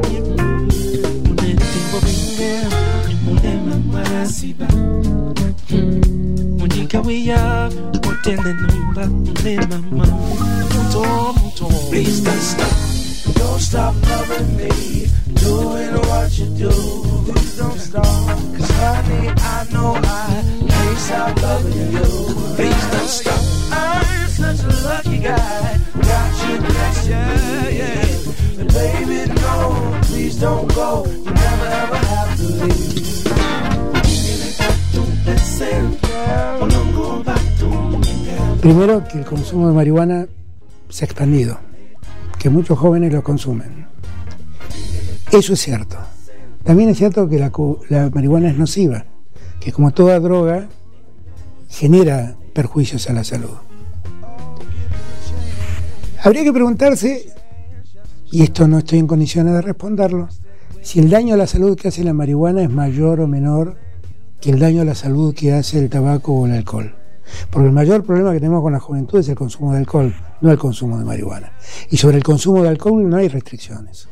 please don't stop, don't stop loving me, doing what you do. Please don't stop, cause honey, I know I can't stop loving you. Please don't stop, I'm such a lucky guy, got you next, yeah, yeah. And baby, no, please don't go, you never ever have to leave. Primero, que el consumo de marihuana se ha expandido, que muchos jóvenes lo consumen. Eso es cierto. También es cierto que la, la marihuana es nociva, que como toda droga genera perjuicios a la salud. Habría que preguntarse, y esto no estoy en condiciones de responderlo, si el daño a la salud que hace la marihuana es mayor o menor que el daño a la salud que hace el tabaco o el alcohol. Porque el mayor problema que tenemos con la juventud es el consumo de alcohol, no el consumo de marihuana. Y sobre el consumo de alcohol no hay restricciones.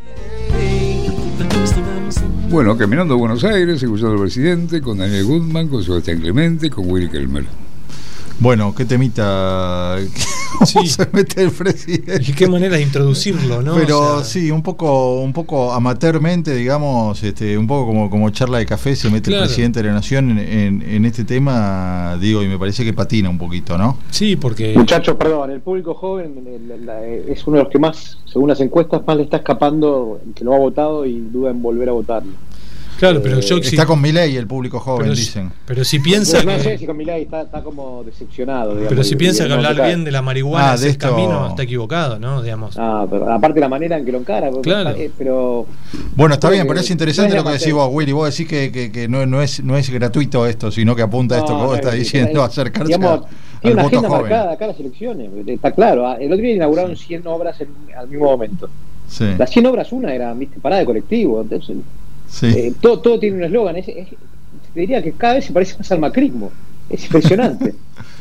Bueno, caminando a Buenos Aires, escuchando al presidente, con Daniel Goodman, con Sebastián Clemente, con Willy Kelmer. Bueno, qué temita sí. se mete el presidente. Y qué manera de introducirlo, ¿no? Pero o sea, sí, un poco, un poco amateurmente, digamos, este, un poco como, como charla de café se mete claro. el presidente de la Nación en, en, en este tema, digo, y me parece que patina un poquito, ¿no? Sí, porque... Muchachos, perdón, el público joven es uno de los que más, según las encuestas, más le está escapando, que lo ha votado y duda en volver a votarlo. Claro, pero yo está con Milei el público joven, pero, dicen. Pero si piensa no, no que... sé si con Milei está, está como decepcionado, digamos. Pero si y, piensa y que hablar bien de la marihuana ah, es de el esto... camino, está equivocado, ¿no? Digamos. Ah, pero aparte la manera en que lo encara. Claro. Eh, pero... Bueno, está bien, pero es interesante no lo que decís vos, Willy. Vos decís que, que, que no, no, es, no es gratuito esto, sino que apunta a esto no, que vos no, estás es, diciendo, es, acercarse digamos, a, tiene al una voto agenda joven. marcada acá las elecciones, está claro. El otro día inauguraron cien obras en, al mismo momento. Sí. Las cien obras, una era, viste, parada de colectivo. Entonces, sí. eh, todo, todo tiene un eslogan. Es, es, te diría que cada vez se parece más al macrismo. Es impresionante.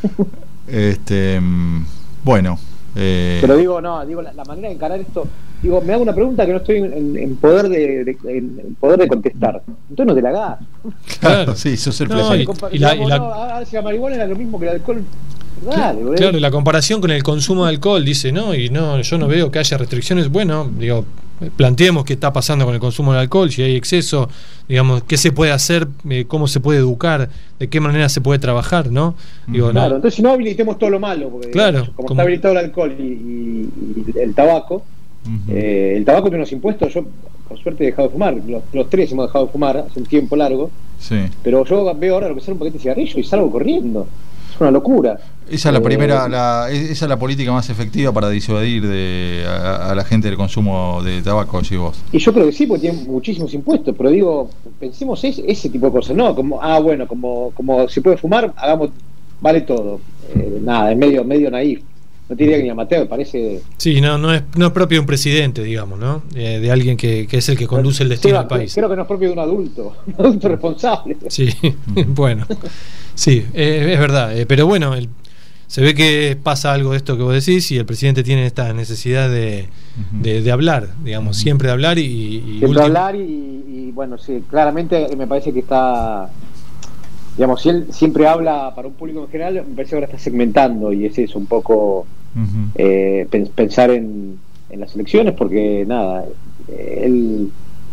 este Bueno. Eh... Pero digo, no, digo la, la manera de encarar esto. Digo, me hago una pregunta que no estoy en, en poder de, de en poder de contestar. Entonces no te la hagas. Claro, sí, eso es el no, y, y la, y la... No, a ver si la marihuana era lo mismo que el alcohol. Dale, claro, claro, la comparación con el consumo de alcohol, dice, no, y no, yo no veo que haya restricciones. Bueno, digo, planteemos qué está pasando con el consumo del alcohol, si hay exceso, digamos, qué se puede hacer, eh, cómo se puede educar, de qué manera se puede trabajar, ¿no? Digo, claro, no. Entonces no habilitemos todo lo malo, porque claro, como, como está habilitado el alcohol y, y, y el tabaco, uh-huh. eh, el tabaco tiene unos impuestos. Yo, por suerte, he dejado de fumar, los, los tres hemos dejado de fumar hace un tiempo largo, sí. Pero yo veo ahora lo que sale un paquete de cigarrillos y salgo corriendo. Es una locura. Esa es la primera, la, esa es la política más efectiva para disuadir de, a, a la gente del consumo de tabaco, decís vos. Y yo creo que sí, porque tienen muchísimos impuestos, pero digo, pensemos ese, ese tipo de cosas, no, como, ah, bueno, como, como se puede fumar, hagamos, vale todo. Eh, nada, es medio, medio naif. No te diría que ni amateur, parece. Sí, no, no es, no es propio de un presidente, digamos, ¿no? Eh, de alguien que, que es el que conduce el destino del país. Creo que no es propio de un adulto, un adulto responsable. Sí, bueno, sí, eh, es verdad, eh, pero bueno, el, se ve que pasa algo de esto que vos decís y el presidente tiene esta necesidad de, uh-huh. de, de hablar, digamos, uh-huh. siempre de hablar y... y siempre último... hablar y, y, bueno, sí, claramente me parece que está... Digamos, si él siempre habla para un público en general, me parece que ahora está segmentando y es eso, un poco uh-huh. eh, pensar en, en las elecciones, porque nada, él,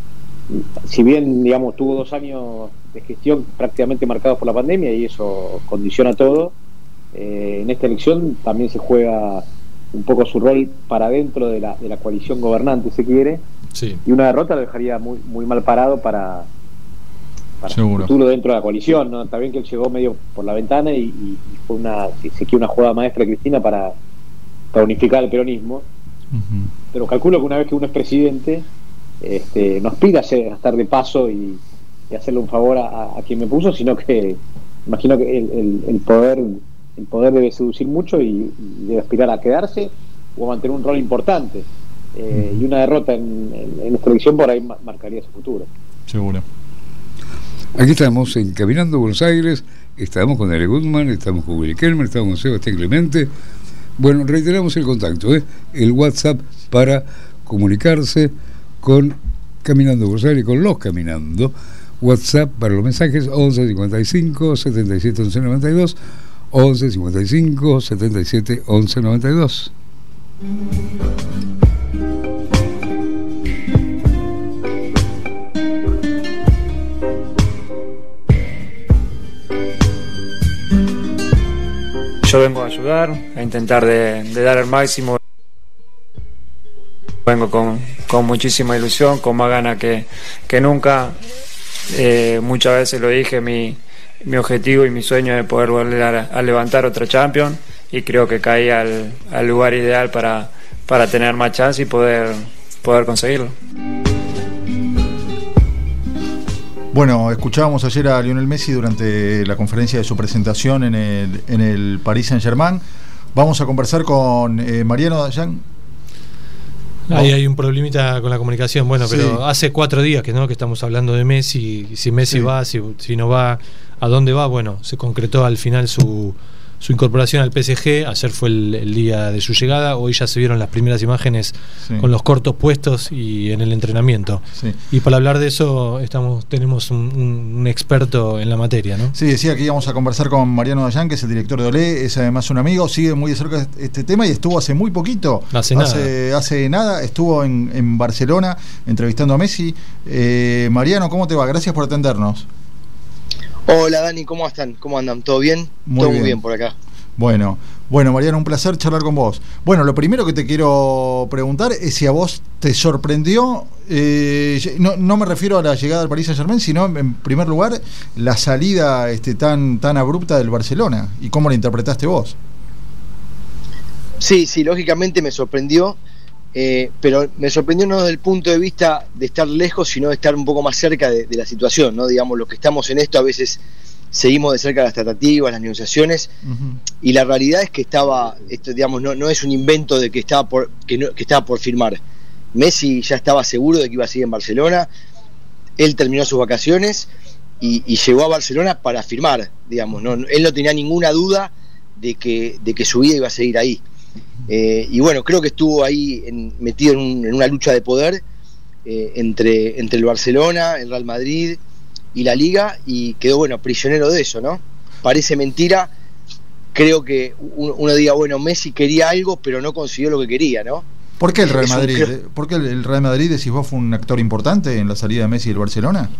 si bien, digamos, tuvo dos años de gestión prácticamente marcados por la pandemia y eso condiciona todo, eh, en esta elección también se juega un poco su rol para dentro de la, de la coalición gobernante, si quiere, sí. Y una derrota lo dejaría muy, muy mal parado para... para Seguro. el futuro dentro de la coalición, ¿no? Está bien que él llegó medio por la ventana y, y fue una, se, se quiere una jugada maestra de Cristina para, para unificar el peronismo, uh-huh. Pero calculo que una vez que uno es presidente, este, no aspira a, ser, a estar de paso y, y hacerle un favor a, a quien me puso, sino que imagino que el, el, el poder el poder debe seducir mucho y, y debe aspirar a quedarse o a mantener un rol importante, eh, uh-huh. Y una derrota en, en, en esta elección por ahí marcaría su futuro. Seguro. Aquí estamos en Caminando Buenos Aires, estamos con Daniel Guzmán, estamos con Willy Kelmer, estamos con Sebastián Clemente. Bueno, reiteramos el contacto, ¿eh? El WhatsApp para comunicarse con Caminando Buenos Aires, con los Caminando. WhatsApp para los mensajes once cincuenta y cinco setenta y siete once noventa y dos, once cincuenta y cinco setenta y siete once noventa y dos. Yo vengo a ayudar, a intentar de, de dar el máximo. Vengo con, con muchísima ilusión, con más ganas que, que nunca. Eh, muchas veces lo dije, mi, mi objetivo y mi sueño es poder volver a, a levantar otra Champions y creo que caí al, al lugar ideal para, para tener más chance y poder, poder conseguirlo. Bueno, escuchábamos ayer a Lionel Messi durante la conferencia de su presentación en el, en el Paris Saint-Germain. Vamos a conversar con eh, Mariano Dayan. Ahí hay un problemita con la comunicación, bueno, sí. Pero hace cuatro días que no que estamos hablando de Messi, si Messi sí. va, si, si no va, a dónde va, bueno, se concretó al final su, su incorporación al P S G, ayer fue el, el día de su llegada, hoy ya se vieron las primeras imágenes sí. con los cortos puestos y en el entrenamiento. Sí. Y para hablar de eso estamos tenemos un, un, un experto en la materia, ¿no? Sí, decía que íbamos a conversar con Mariano Dayan, que es el director de Olé, es además un amigo, sigue muy de cerca este tema y estuvo hace muy poquito, hace, hace nada, hace nada estuvo en, en Barcelona entrevistando a Messi. Eh, Mariano, ¿cómo te va? Gracias por atendernos. Hola Dani, ¿cómo están? ¿Cómo andan? ¿Todo bien? Muy Todo bien. muy bien por acá. Bueno, bueno Mariano, un placer charlar con vos. Bueno, lo primero que te quiero preguntar es si a vos ¿Te sorprendió? Eh, no, no me refiero a la llegada del Paris Saint-Germain, sino en primer lugar la salida este, tan, tan abrupta del Barcelona, y cómo la interpretaste vos. Sí, sí, lógicamente me sorprendió, eh, pero me sorprendió no desde el punto de vista de estar lejos, sino de estar un poco más cerca de, de la situación, ¿no? Digamos, los que estamos en esto a veces seguimos de cerca las tratativas, las negociaciones, uh-huh. y la realidad es que estaba, esto, digamos, no, no es un invento de que estaba por, que, no, que estaba por firmar. Messi ya estaba seguro de que iba a seguir en Barcelona, él terminó sus vacaciones y, y llegó a Barcelona para firmar, digamos, no, él no tenía ninguna duda de que, de que su vida iba a seguir ahí. Eh, y bueno, creo que estuvo ahí en, metido en, un, en una lucha de poder eh, entre, entre el Barcelona, el Real Madrid y la Liga, y quedó, bueno, prisionero de eso, ¿no? Parece mentira, creo que uno, uno diga, bueno, Messi quería algo, pero no consiguió lo que quería, ¿no? ¿Por qué el Real Madrid? Un... ¿Por qué el Real Madrid, decís vos, fue un actor importante en la salida de Messi del Barcelona?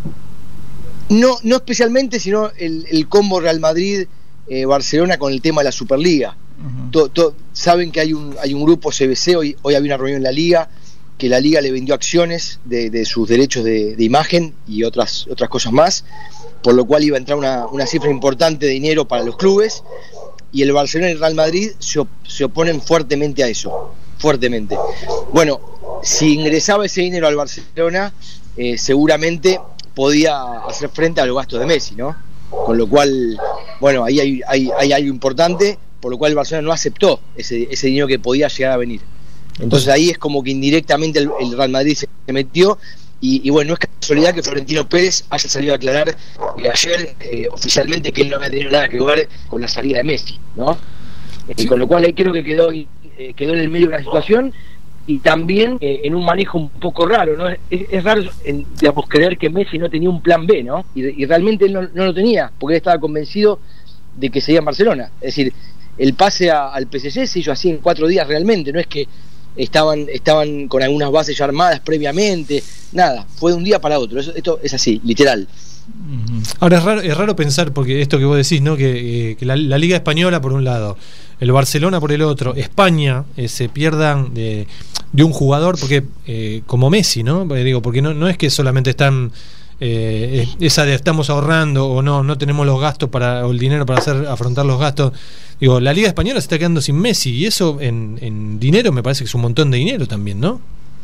No, no especialmente, sino el, el combo Real Madrid-Barcelona eh, con el tema de la Superliga. Uh-huh. to, to, saben que hay un, hay un grupo C B C, hoy, hoy había una reunión en la Liga, que la Liga le vendió acciones de, de sus derechos de, de imagen y otras, otras cosas más, por lo cual iba a entrar una, una cifra importante de dinero para los clubes, y el Barcelona y el Real Madrid se, op, se oponen fuertemente a eso, fuertemente. Bueno, si ingresaba ese dinero al Barcelona, eh, seguramente podía hacer frente a los gastos de Messi, ¿no? Con lo cual, bueno, ahí hay, hay, hay algo importante, por lo cual el Barcelona no aceptó ese, ese dinero que podía llegar a venir. Entonces ahí es como que indirectamente el, el Real Madrid se metió, y, y bueno, no es casualidad que Florentino Pérez haya salido a aclarar eh, ayer eh, oficialmente que él no había tenido nada que ver con la salida de Messi, ¿no? Sí. Eh, con lo cual ahí creo que quedó, eh, quedó en el medio de la situación, y también eh, en un manejo un poco raro, ¿no? Es, es raro, en, digamos, creer que Messi no tenía un plan B, ¿no? Y, y realmente él no, no lo tenía, porque él estaba convencido de que seguía en Barcelona. Es decir, el pase a, al P S G se hizo así en cuatro días realmente, no es que estaban estaban con algunas bases ya armadas previamente, nada, fue de un día para otro, eso, esto es así, literal. Ahora es raro, es raro pensar, porque esto que vos decís, ¿no? Que, eh, que la, la Liga Española por un lado, el Barcelona por el otro, España eh, se pierdan de, de un jugador, porque eh, como Messi, ¿no? Porque, digo, porque no, no es que solamente están eh, esa de estamos ahorrando o no, no tenemos los gastos para, o el dinero para hacer afrontar los gastos. Digo, la Liga Española se está quedando sin Messi, y eso en, en dinero me parece que es un montón de dinero también, ¿no?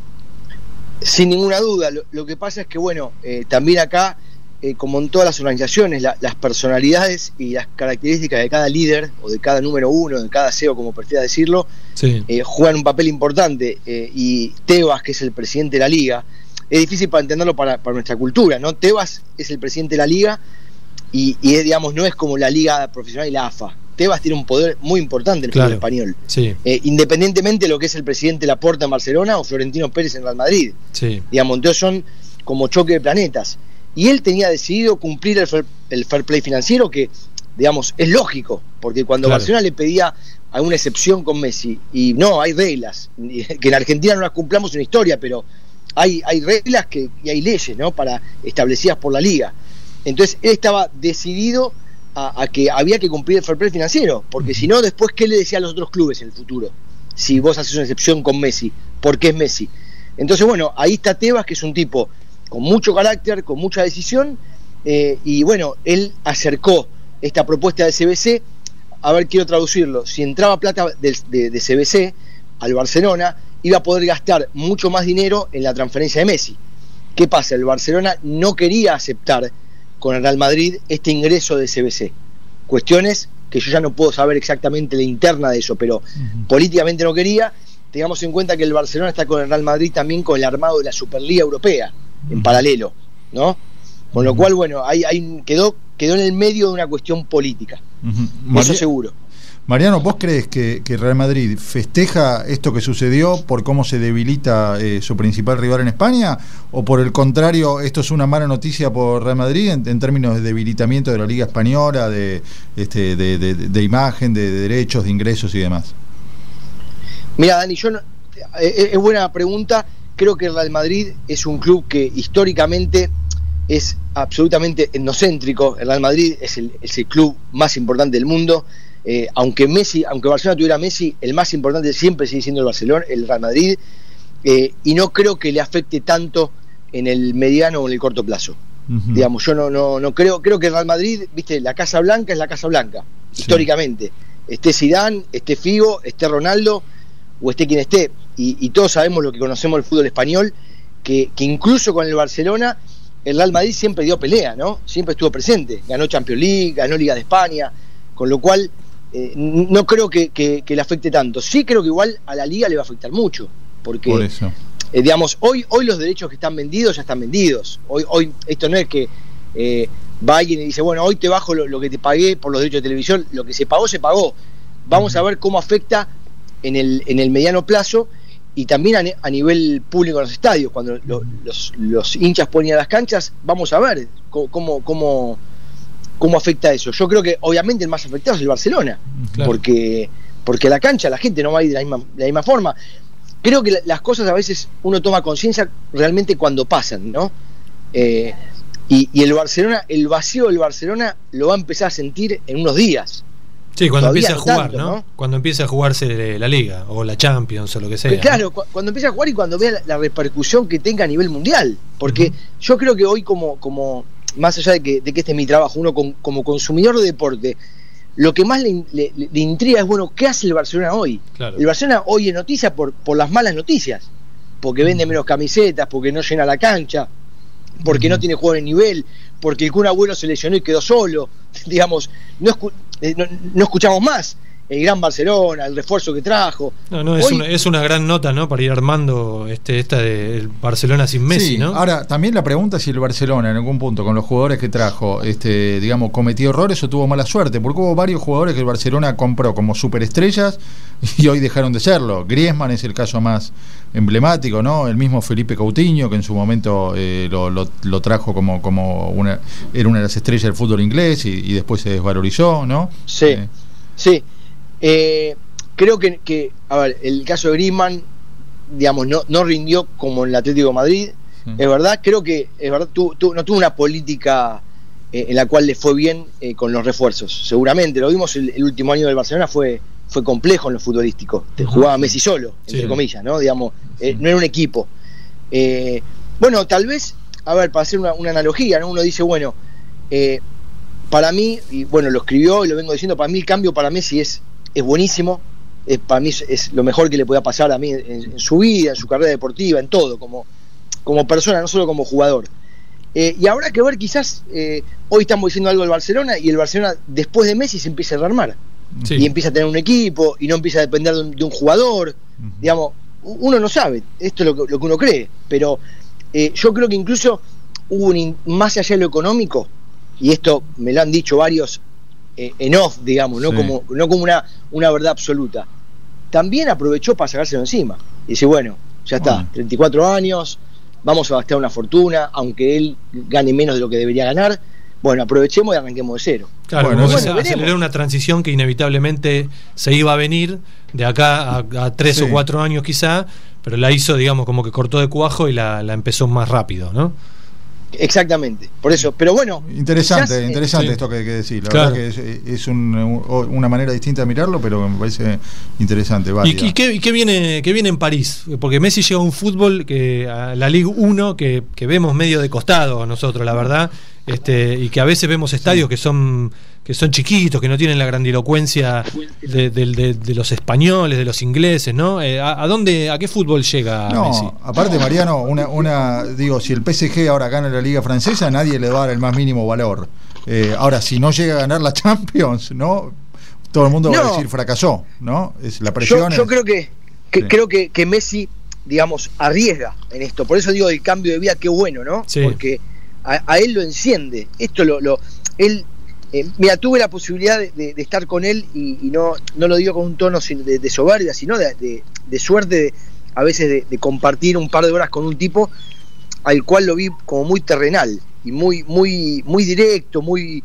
Sin ninguna duda. Lo, lo que pasa es que, bueno, eh, también acá, eh, como en todas las organizaciones, la, las personalidades y las características de cada líder, o de cada número uno, de cada C E O, como prefieras decirlo, sí. eh, juegan un papel importante. Eh, y Tebas, que es el presidente de la Liga, es difícil para entenderlo para, para nuestra cultura, ¿no? Tebas es el presidente de la Liga, y, y es, digamos, no es como la Liga Profesional y la A F A. Tebas tiene un poder muy importante en el claro, fútbol español, sí. eh, independientemente de lo que es el presidente Laporta en Barcelona o Florentino Pérez en Real Madrid, sí. digamos, entonces son como choque de planetas, y él tenía decidido cumplir el fair, el fair play financiero, que, digamos, es lógico, porque cuando claro. Barcelona le pedía alguna excepción con Messi, y no, hay reglas, que en Argentina no las cumplamos en historia, pero hay, hay reglas que, y hay leyes, ¿no?, para, establecidas por la Liga. Entonces él estaba decidido A, a que había que cumplir el fair play financiero, porque si no, después, ¿qué le decía a los otros clubes en el futuro? Si vos haces una excepción con Messi, ¿por qué es Messi? Entonces, bueno, ahí está Tebas, que es un tipo con mucho carácter, con mucha decisión, eh, y bueno, él acercó esta propuesta de C B C, a ver, quiero traducirlo, si entraba plata de, de, de C B C al Barcelona, iba a poder gastar mucho más dinero en la transferencia de Messi. ¿Qué pasa? El Barcelona no quería aceptar con el Real Madrid este ingreso de C B C. Cuestiones que yo ya no puedo saber exactamente la interna de eso, pero uh-huh. políticamente no quería. Tengamos en cuenta que el Barcelona está con el Real Madrid también con el armado de la Superliga Europea, uh-huh. en paralelo, ¿no? Con uh-huh. lo cual, bueno, ahí, ahí quedó, quedó en el medio de una cuestión política. Uh-huh. Eso seguro. Mariano, ¿vos crees que, que Real Madrid festeja esto que sucedió por cómo se debilita eh, su principal rival en España? ¿O por el contrario, esto es una mala noticia por Real Madrid en, en términos de debilitamiento de la Liga Española, de, este, de, de, de, de imagen, de, de derechos, de ingresos y demás? Mira, Dani, yo no, es, es buena pregunta. Creo que el Real Madrid es un club que históricamente es absolutamente etnocéntrico. El Real Madrid es el, es el club más importante del mundo. Eh, aunque Messi, aunque Barcelona tuviera Messi, el más importante siempre sigue siendo el Barcelona, el Real Madrid. eh, y no creo que le afecte tanto en el mediano o en el corto plazo. Uh-huh. Digamos, yo no, no, no creo, creo que el Real Madrid, viste, la Casa Blanca es la Casa Blanca, sí. históricamente. Esté Zidane, esté Figo, esté Ronaldo, o esté quien esté, y, y todos sabemos lo que conocemos del fútbol español, que, que incluso con el Barcelona, el Real Madrid siempre dio pelea, ¿no? Siempre estuvo presente, ganó Champions League, ganó Liga de España, con lo cual eh, no creo que, que, que le afecte tanto. Sí creo que igual a la Liga le va a afectar mucho, porque Por eso. Eh, digamos, hoy, hoy los derechos que están vendidos ya están vendidos. Hoy, hoy esto no es que eh, va alguien y dice, bueno, hoy te bajo lo, lo que te pagué por los derechos de televisión, lo que se pagó, se pagó. Vamos uh-huh. a ver cómo afecta en el, en el mediano plazo y también a, a nivel público en los estadios, cuando lo, los, los hinchas ponen a las canchas, vamos a ver cómo, cómo, cómo afecta eso. Yo creo que obviamente el más afectado es el Barcelona, claro. porque, porque a la cancha la gente no va a ir de la misma, de la misma forma. Creo que las cosas a veces uno toma conciencia realmente cuando pasan, ¿no? Eh, y, y el Barcelona, el vacío del Barcelona lo va a empezar a sentir en unos días. Sí, cuando Todavía empiece a jugar, tanto, ¿no? ¿no? Cuando empiece a jugarse la Liga o la Champions o lo que sea. Pero claro, ¿no? cuando empiece a jugar y cuando vea la, la repercusión que tenga a nivel mundial. Porque uh-huh. yo creo que hoy como, como más allá de que, de que este es mi trabajo, uno con, como consumidor de deporte, lo que más le, le, le intriga es, bueno, ¿qué hace el Barcelona hoy? Claro. El Barcelona hoy es noticia por, por las malas noticias, porque vende menos camisetas, porque no llena la cancha, porque uh-huh. no tiene juego de nivel, porque el Kun Agüero se lesionó y quedó solo. Digamos, no, escu- no, no escuchamos más el gran Barcelona, el refuerzo que trajo. No, no, es, hoy, una, es una gran nota, ¿no? Para ir armando este, esta de Barcelona sin Messi, sí, ¿no? Ahora, también la pregunta es si el Barcelona en algún punto, con los jugadores que trajo, este, digamos, cometió errores o tuvo mala suerte, porque hubo varios jugadores que el Barcelona compró como superestrellas y hoy dejaron de serlo. Griezmann es el caso más emblemático, ¿no? El mismo Felipe Coutinho, que en su momento eh, lo, lo, lo trajo como, como una, era una de las estrellas del fútbol inglés y, y después se desvalorizó, ¿no? Sí, eh. sí. Eh, creo que, que, a ver, el caso de Griezmann, digamos, no, no rindió como en el Atlético de Madrid, sí. Es verdad, creo que es verdad, tu, tu, no tuvo una política eh, en la cual le fue bien eh, con los refuerzos, seguramente, lo vimos el, el último año del Barcelona, fue, fue complejo en lo futbolístico, uh-huh. jugaba Messi solo, entre sí. comillas, ¿no? Digamos, eh, sí. no era un equipo. Eh, bueno, tal vez, a ver, para hacer una, una analogía, ¿no? Uno dice, bueno, eh, para mí, y bueno, lo escribió y lo vengo diciendo, para mí el cambio para Messi es es buenísimo, es, para mí es, es lo mejor que le pueda pasar a mí en, en su vida, en su carrera deportiva, en todo, como, como persona, no solo como jugador. Eh, y habrá que ver, quizás, eh, hoy estamos diciendo algo del Barcelona, y el Barcelona, después de Messi, se empieza a rearmar. Sí. Y empieza a tener un equipo, y no empieza a depender de un, de un jugador. Uh-huh. Digamos, uno no sabe, esto es lo que, lo que uno cree, pero eh, yo creo que incluso hubo un, más allá de lo económico, y esto me lo han dicho varios en off, digamos, no sí. como no como una, una verdad absoluta. También aprovechó para sacárselo encima. Y dice, bueno, ya está, bueno. treinta y cuatro años, vamos a gastar una fortuna, aunque él gane menos de lo que debería ganar. Bueno, aprovechemos y arranquemos de cero. Claro, bueno, bueno, aceleró una transición que inevitablemente se iba a venir de acá a, a tres sí. o cuatro años quizá, pero la hizo, digamos, como que cortó de cuajo y la, la empezó más rápido, ¿no? Exactamente, por eso, pero bueno, interesante, quizás, interesante eh, esto que hay que decir, la claro. verdad que es, es un, una manera distinta de mirarlo, pero me parece interesante. ¿Y, y, qué, y qué viene qué viene en París? Porque Messi llega a un fútbol que a la Ligue uno que, que vemos medio de costado nosotros, la verdad, este, y que a veces vemos estadios sí. que son que son chiquitos, que no tienen la grandilocuencia de, de, de, de los españoles, de los ingleses, ¿no? Eh, ¿a, ¿A dónde, a qué fútbol llega no, Messi? Aparte, Mariano, una, una, digo, si el P S G ahora gana la Liga Francesa, nadie le va a dar el más mínimo valor. Eh, ahora, si no llega a ganar la Champions, ¿no? Todo el mundo no. va a decir fracasó, ¿no? Es la presión. Yo, es... yo creo que, que sí. creo que, que Messi, digamos, arriesga en esto. Por eso digo del cambio de vida, qué bueno, ¿no? Sí. Porque a, a él lo enciende. Esto lo, lo él Eh, mira, tuve la posibilidad de, de, de estar con él y, y no, no lo digo con un tono de, de soberbia, sino de, de, de suerte, de, a veces de, de compartir un par de horas con un tipo al cual lo vi como muy terrenal y muy, muy, muy directo, muy,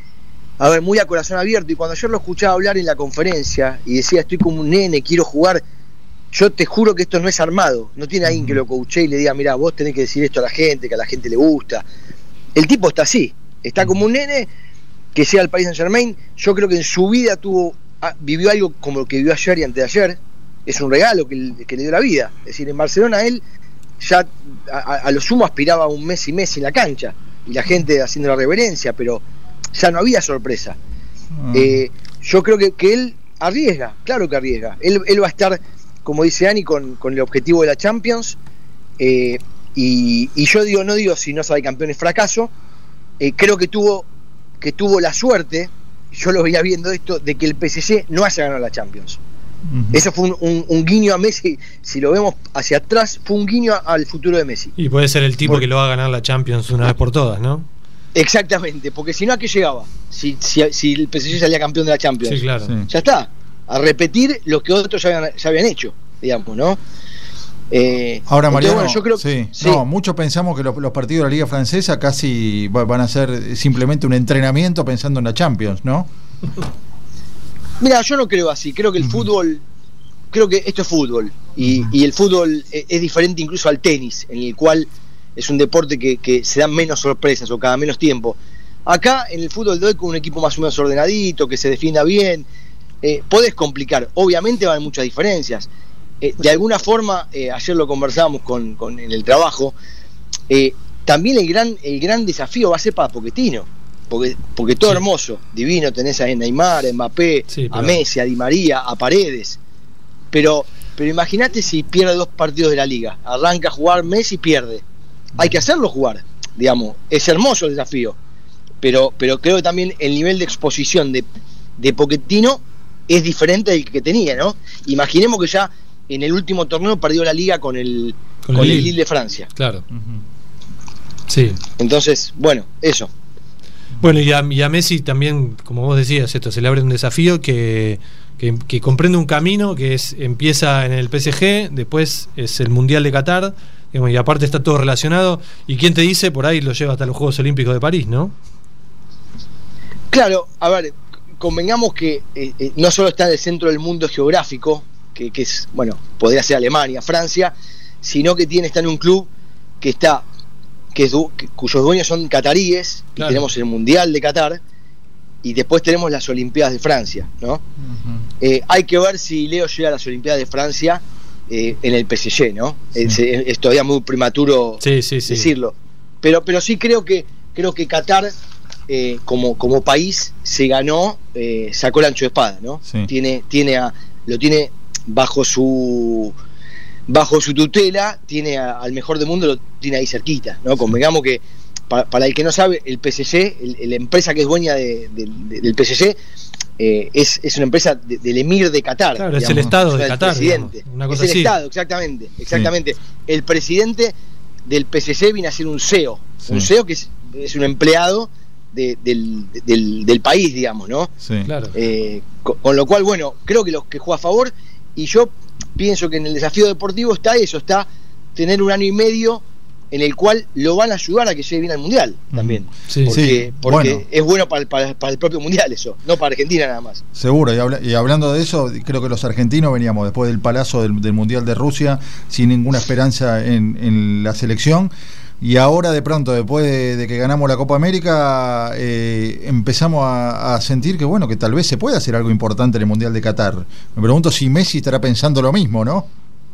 a ver, muy a corazón abierto. Y cuando yo lo escuchaba hablar en la conferencia y decía, estoy como un nene, quiero jugar, yo te juro que esto no es armado, no tiene alguien que lo coache y le diga, mira, vos tenés que decir esto a la gente, que a la gente le gusta. El tipo está así, está como un nene que sea el Paris Saint-Germain. Yo creo que en su vida tuvo vivió algo como lo que vivió ayer y antes de ayer, es un regalo que, que le dio la vida. Es decir, en Barcelona él ya a, a lo sumo aspiraba a un Messi Messi en la cancha y la gente haciendo la reverencia, pero ya no había sorpresa. Mm. Eh, yo creo que, que él arriesga, claro que arriesga. Él, él va a estar, como dice Ani, con, con el objetivo de la Champions. Eh, y, y yo digo, no digo si no sale campeón es fracaso. Eh, creo que tuvo que tuvo la suerte, yo lo veía viendo esto, de que el P S G no haya ganado la Champions. Uh-huh. Eso fue un, un, un guiño a Messi. Si lo vemos hacia atrás, fue un guiño al futuro de Messi. Y puede ser el tipo por... que lo va a ganar la Champions una vez por todas, ¿no? Exactamente, porque si no, ¿a qué llegaba? Si, si, si el P S G salía campeón de la Champions. Sí, claro. Sí. Ya está, a repetir lo que otros ya habían, ya habían hecho, digamos, ¿no? Eh, Ahora, Mariano, bueno, yo creo sí, sí. No, muchos pensamos que los, los partidos de la Liga Francesa casi van a ser simplemente un entrenamiento pensando en la Champions, ¿no? Mira, yo no creo así. Creo que el uh-huh. fútbol, creo que esto es fútbol y, uh-huh. y el fútbol es, es diferente incluso al tenis, en el cual es un deporte que, que se dan menos sorpresas o cada menos tiempo. Acá en el fútbol de hoy, con un equipo más o menos ordenadito, que se defienda bien, eh, podés complicar. Obviamente van a haber muchas diferencias. Eh, de alguna forma, eh, ayer lo conversábamos con, con, en el trabajo, eh, también el gran el gran desafío va a ser para Pochettino, porque, porque todo sí. hermoso, divino, tenés a Neymar, a Mbappé, sí, pero... a Messi, a Di María, a Paredes, pero pero imagínate si pierde dos partidos de la Liga, arranca a jugar Messi y pierde, hay que hacerlo jugar, digamos, es hermoso el desafío, pero pero creo que también el nivel de exposición de, de Pochettino es diferente del que tenía, ¿no? Imaginemos que ya en el último torneo perdió la Liga con el con, con el Lille. Lille de Francia. Claro. Sí. Entonces, bueno, eso. Bueno, y a, y a Messi también, como vos decías, esto se le abre un desafío que, que, que comprende un camino que es empieza en el P S G, después es el Mundial de Qatar, digamos, y aparte está todo relacionado. ¿Y quién te dice? Por ahí lo lleva hasta los Juegos Olímpicos de París, ¿no? Claro, a ver, convengamos que eh, eh, no solo está en el centro del mundo geográfico, Que, que es, bueno, podría ser Alemania, Francia, sino que tiene, está en un club que está, que, es, que cuyos dueños son cataríes, claro. Y tenemos el Mundial de Qatar, y después tenemos las Olimpiadas de Francia, ¿no? Uh-huh. Eh, hay que ver si Leo llega a las Olimpiadas de Francia eh, en el P S G, ¿no? Sí. Es, es todavía muy prematuro sí, sí, sí. decirlo. Pero, pero sí creo que creo que Qatar eh, como, como país se ganó, eh, sacó el ancho de espada, ¿no? Sí. Tiene, tiene a, lo tiene bajo su bajo su tutela, tiene a, al mejor del mundo, lo tiene ahí cerquita, ¿no? Convengamos que para, para el que no sabe, el P S G, el, la empresa que es dueña de, de, de, del P S G, eh, es, es una empresa de, del emir de Qatar. Claro, digamos, es el Estado de Qatar. Presidente. Una cosa es el así. Estado, exactamente, exactamente. Sí. El presidente del P S G viene a ser un C E O, sí. un C E O que es, es un empleado de, del, del, del país, digamos, ¿no? Sí, claro. Eh, con, con lo cual, bueno, creo que los que juega a favor. Y yo pienso que en el desafío deportivo está eso, está tener un año y medio en el cual lo van a ayudar a que llegue bien al Mundial también. Sí, porque, sí. porque bueno. es bueno para, para, para el propio Mundial eso, no para Argentina nada más. Seguro, y, habla, y hablando de eso, creo que los argentinos veníamos después del palazo del, del Mundial de Rusia sin ninguna esperanza en, en la selección. Y ahora de pronto, después de, de que ganamos la Copa América, eh, empezamos a, a sentir que bueno, que tal vez se puede hacer algo importante en el Mundial de Qatar. Me pregunto si Messi estará pensando lo mismo, ¿no?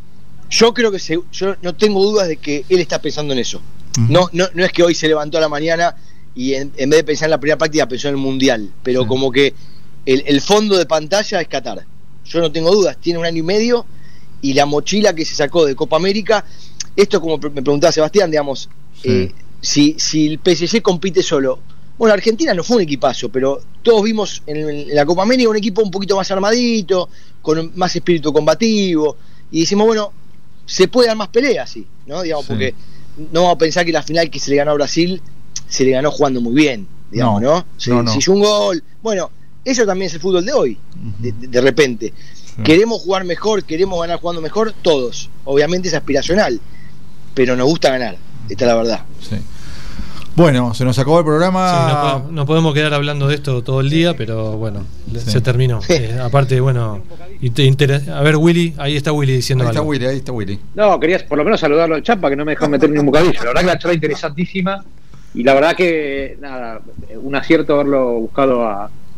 Yo creo que se, yo no tengo dudas de que él está pensando en eso. Uh-huh. No, no, no es que hoy se levantó a la mañana y en, en vez de pensar en la primera práctica pensó en el Mundial, pero sí. como que el, el fondo de pantalla es Qatar. Yo no tengo dudas, tiene un año y medio y la mochila que se sacó de Copa América. Esto, como me preguntaba Sebastián, digamos, sí. eh, si, si el P S G compite solo. Bueno, Argentina no fue un equipazo, pero todos vimos en, en la Copa América un equipo un poquito más armadito, con más espíritu combativo, y decimos, bueno, se puede dar más peleas, sí, ¿no? Digamos, sí. porque no vamos a pensar que la final que se le ganó a Brasil se le ganó jugando muy bien, digamos, ¿no? ¿no? Se, no, no. Se hizo un gol. Bueno, eso también es el fútbol de hoy, uh-huh. de, de, de repente. Sí. Queremos jugar mejor, queremos ganar jugando mejor, todos. Obviamente es aspiracional, pero nos gusta ganar, esta es la verdad. Sí. Bueno, se nos acabó el programa. Sí, no, podemos, no podemos quedar hablando de esto todo el día, pero bueno, sí. se terminó. Eh, aparte, bueno, y te inter... a ver, Willy, ahí está Willy diciendo ahí algo. Está Willy, ahí está Willy. No, querías por lo menos saludarlo al Champa, que no me dejó meter ni un bocadillo. La verdad que la charla interesantísima y la verdad que, nada, un acierto haberlo buscado a,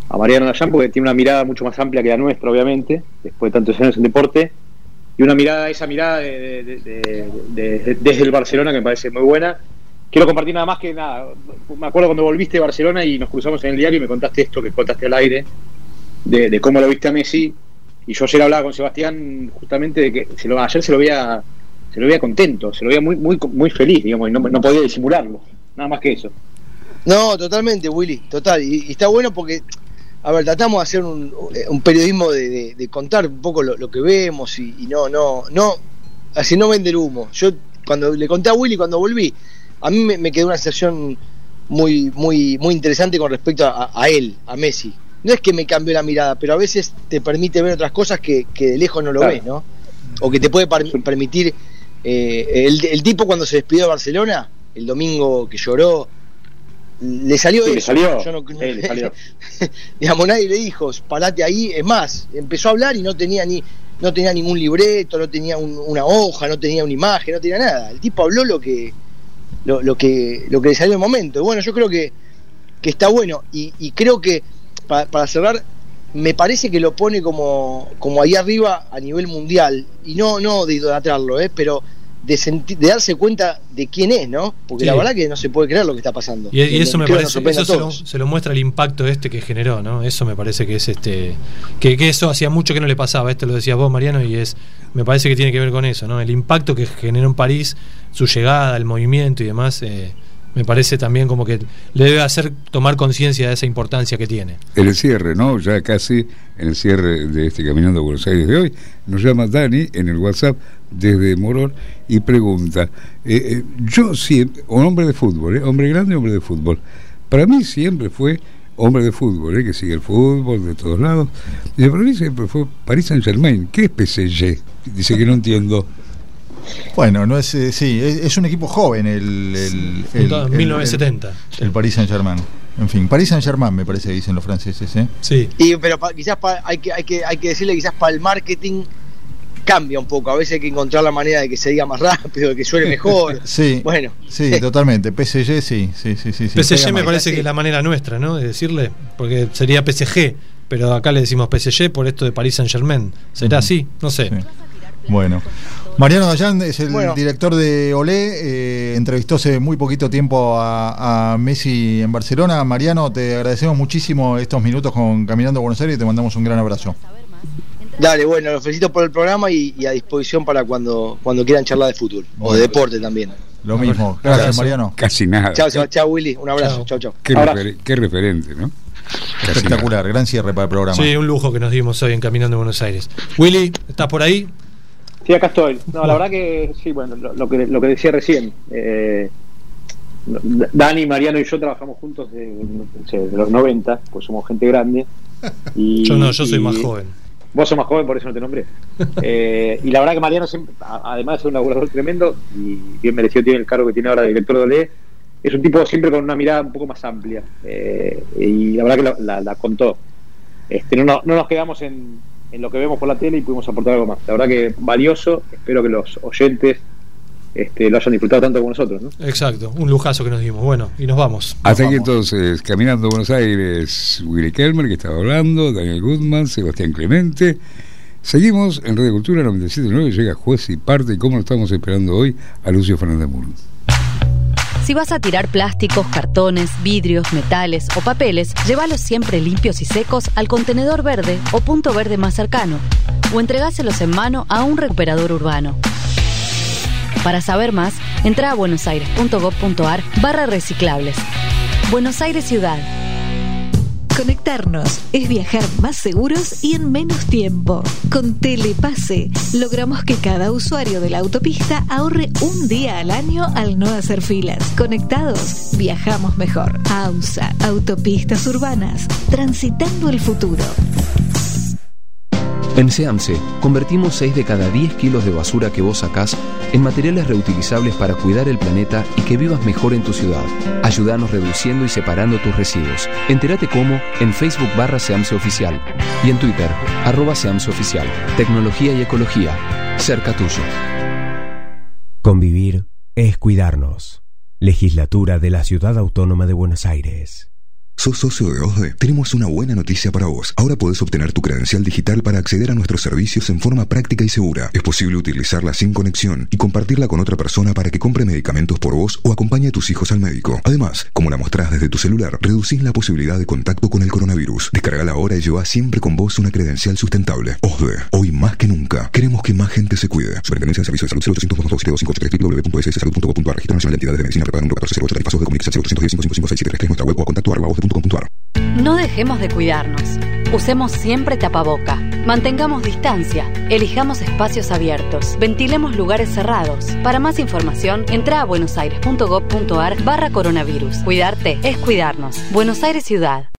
a Mariano Dayan, porque tiene una mirada mucho más amplia que la nuestra, obviamente, después de tantos años en deporte, y una mirada, esa mirada de, de, de, de, de, desde el Barcelona que me parece muy buena. Quiero compartir nada más que nada, me acuerdo cuando volviste de Barcelona y nos cruzamos en el diario y me contaste esto que contaste al aire, de, de cómo lo viste a Messi, y yo ayer hablaba con Sebastián justamente de que se lo, ayer se lo veía se lo veía contento, se lo veía muy muy muy feliz, digamos, y no, no podía disimularlo, nada más que eso. No, totalmente, Willy, total, y, y está bueno porque, a ver, tratamos de hacer un, un periodismo de, de, de contar un poco lo, lo que vemos y, y no, no, no, así no vender humo. Yo cuando le conté a Willy cuando volví, a mí me, me quedó una sensación muy, muy, muy interesante con respecto a, a él, a Messi. No es que me cambió la mirada, pero a veces te permite ver otras cosas que, que de lejos no lo claro. ves, ¿no? O que te puede par- permitir eh, el, el tipo cuando se despidió de Barcelona, el domingo que lloró, le salió sí, eso. Le salió. Yo no, sí, le salió. Digamos, nadie le dijo, parate ahí. Es más, empezó a hablar y no tenía ni no tenía ningún libreto, no tenía un, una hoja, no tenía una imagen, no tenía nada. El tipo habló lo que lo, lo que lo que le salió en el momento. Y bueno, yo creo que, que está bueno. Y, y creo que, para, para cerrar, me parece que lo pone como, como ahí arriba a nivel mundial. Y no, no de idolatrarlo, ¿eh? pero De, senti- de darse cuenta de quién es, ¿no? Porque sí. la verdad que no se puede creer lo que está pasando. Y, y eso me parece, eso se lo, se lo muestra el impacto este que generó, ¿no? Eso me parece que es este, que, que eso hacía mucho que no le pasaba. Esto lo decías vos, Mariano, y es, me parece que tiene que ver con eso, ¿no? El impacto que generó en París, su llegada, el movimiento y demás. Eh, me parece también como que le debe hacer tomar conciencia de esa importancia que tiene. El cierre, ¿no? Ya casi en el cierre de este Caminando a Buenos Aires de hoy, nos llama Dani en el WhatsApp desde Morón y pregunta, eh, eh, yo siempre, un hombre de fútbol, eh, hombre grande, hombre de fútbol, para mí siempre fue hombre de fútbol, eh, que sigue el fútbol de todos lados, y para mí siempre fue Paris Saint-Germain. ¿Qué es P S G? Dice que no entiendo. Bueno, no es, eh, sí, es, es un equipo joven el, el, el, el mil novecientos setenta el, el Paris Saint-Germain. En fin, Paris Saint-Germain me parece que dicen los franceses, ¿eh? Sí. Y, pero pa, quizás pa, hay que hay que hay que decirle quizás para el marketing cambia un poco, a veces hay que encontrar la manera de que se diga más rápido, de que suene mejor. Sí. Bueno. Sí, totalmente. P S G sí, sí, sí, sí. P S G sí, me parece sí. que es la manera nuestra, ¿no? De decirle, porque sería P S G, pero acá le decimos P S G por esto de Paris Saint-Germain. ¿Será uh-huh. así? No sé. Sí. Bueno. Mariano Dayan es el bueno. director de Olé, eh, entrevistó hace muy poquito tiempo a, a Messi en Barcelona. Mariano, te agradecemos muchísimo estos minutos con Caminando a Buenos Aires y te mandamos un gran abrazo. Dale, bueno, los felicito por el programa y, y a disposición para cuando, cuando quieran charlar de fútbol bueno. o de deporte también. Lo mismo, gracias, gracias Mariano. Casi nada. Chao, chao, chao Willy, un abrazo, chao, chao. Qué, refer- qué referente, ¿no? Casi espectacular, nada. Gran cierre para el programa. Sí, un lujo que nos dimos hoy en Caminando a Buenos Aires. Willy, ¿estás por ahí? Sí, acá estoy. No, la verdad que sí, bueno, lo, lo que lo que decía recién. Eh, Dani, Mariano y yo trabajamos juntos de, de los noventa, pues somos gente grande. Y, yo no, yo soy y, más joven. Vos sos más joven, por eso no te nombré. eh, y la verdad que Mariano, siempre, además de ser un laburador tremendo, y bien merecido tiene el cargo que tiene ahora de director de Olé, es un tipo siempre con una mirada un poco más amplia. Eh, y la verdad que la, la, la contó. Este, no, no, no nos quedamos en, en lo que vemos por la tele y pudimos aportar algo más. La verdad que valioso, espero que los oyentes este, lo hayan disfrutado tanto como nosotros, ¿no? Exacto, un lujazo que nos dimos. Bueno, y nos vamos. Nos Hasta vamos. aquí entonces, Caminando a Buenos Aires, Willy Kelmer, que estaba hablando, Daniel Goodman, Sebastián Clemente. Seguimos en Radio Cultura noventa y siete punto nueve, llega Juez y Parte, y como lo estamos esperando hoy, a Lucio Fernández Muro. Si vas a tirar plásticos, cartones, vidrios, metales o papeles, llévalos siempre limpios y secos al contenedor verde o punto verde más cercano, o entregáselos en mano a un recuperador urbano. Para saber más, entra a buenosaires.gov.ar barra reciclables. Buenos Aires Ciudad. Conectarnos es viajar más seguros y en menos tiempo. Con Telepase logramos que cada usuario de la autopista ahorre un día al año al no hacer filas. Conectados, viajamos mejor. AUSA, Autopistas Urbanas, transitando el futuro. En SEAMSE, convertimos seis de cada diez kilos de basura que vos sacás en materiales reutilizables para cuidar el planeta y que vivas mejor en tu ciudad. Ayúdanos reduciendo y separando tus residuos. Entérate cómo en Facebook barra SEAMSE Oficial y en Twitter, arroba SEAMSE Oficial. Tecnología y ecología, cerca tuyo. Convivir es cuidarnos. Legislatura de la Ciudad Autónoma de Buenos Aires. ¿Sos socio de OSDE? Tenemos una buena noticia para vos. Ahora podés obtener tu credencial digital para acceder a nuestros servicios en forma práctica y segura. Es posible utilizarla sin conexión y compartirla con otra persona para que compre medicamentos por vos o acompañe a tus hijos al médico. Además, como la mostrás desde tu celular, reducís la posibilidad de contacto con el coronavirus. Descargala ahora y lleva siempre con vos una credencial sustentable. OSDE, hoy más que nunca, queremos que más gente se cuide. Superintendencia de Servicios de Salud cero ochocientos dos siete dos cinco ocho tres w w w punto s s salud punto gov punto a r. Registro Nacional de Entidades de Medicina preparado número catorce cero ocho. Tarifazos de comunicación cero ochocientos diez cinco cinco cinco seis siete tres tres. Nuestra web o a contacto arroba osde punto com punto a r. No dejemos de cuidarnos. Usemos siempre tapaboca. Mantengamos distancia. Elijamos espacios abiertos. Ventilemos lugares cerrados. Para más información, entra a buenosaires punto gov punto a r barra coronavirus. Cuidarte es cuidarnos. Buenos Aires Ciudad.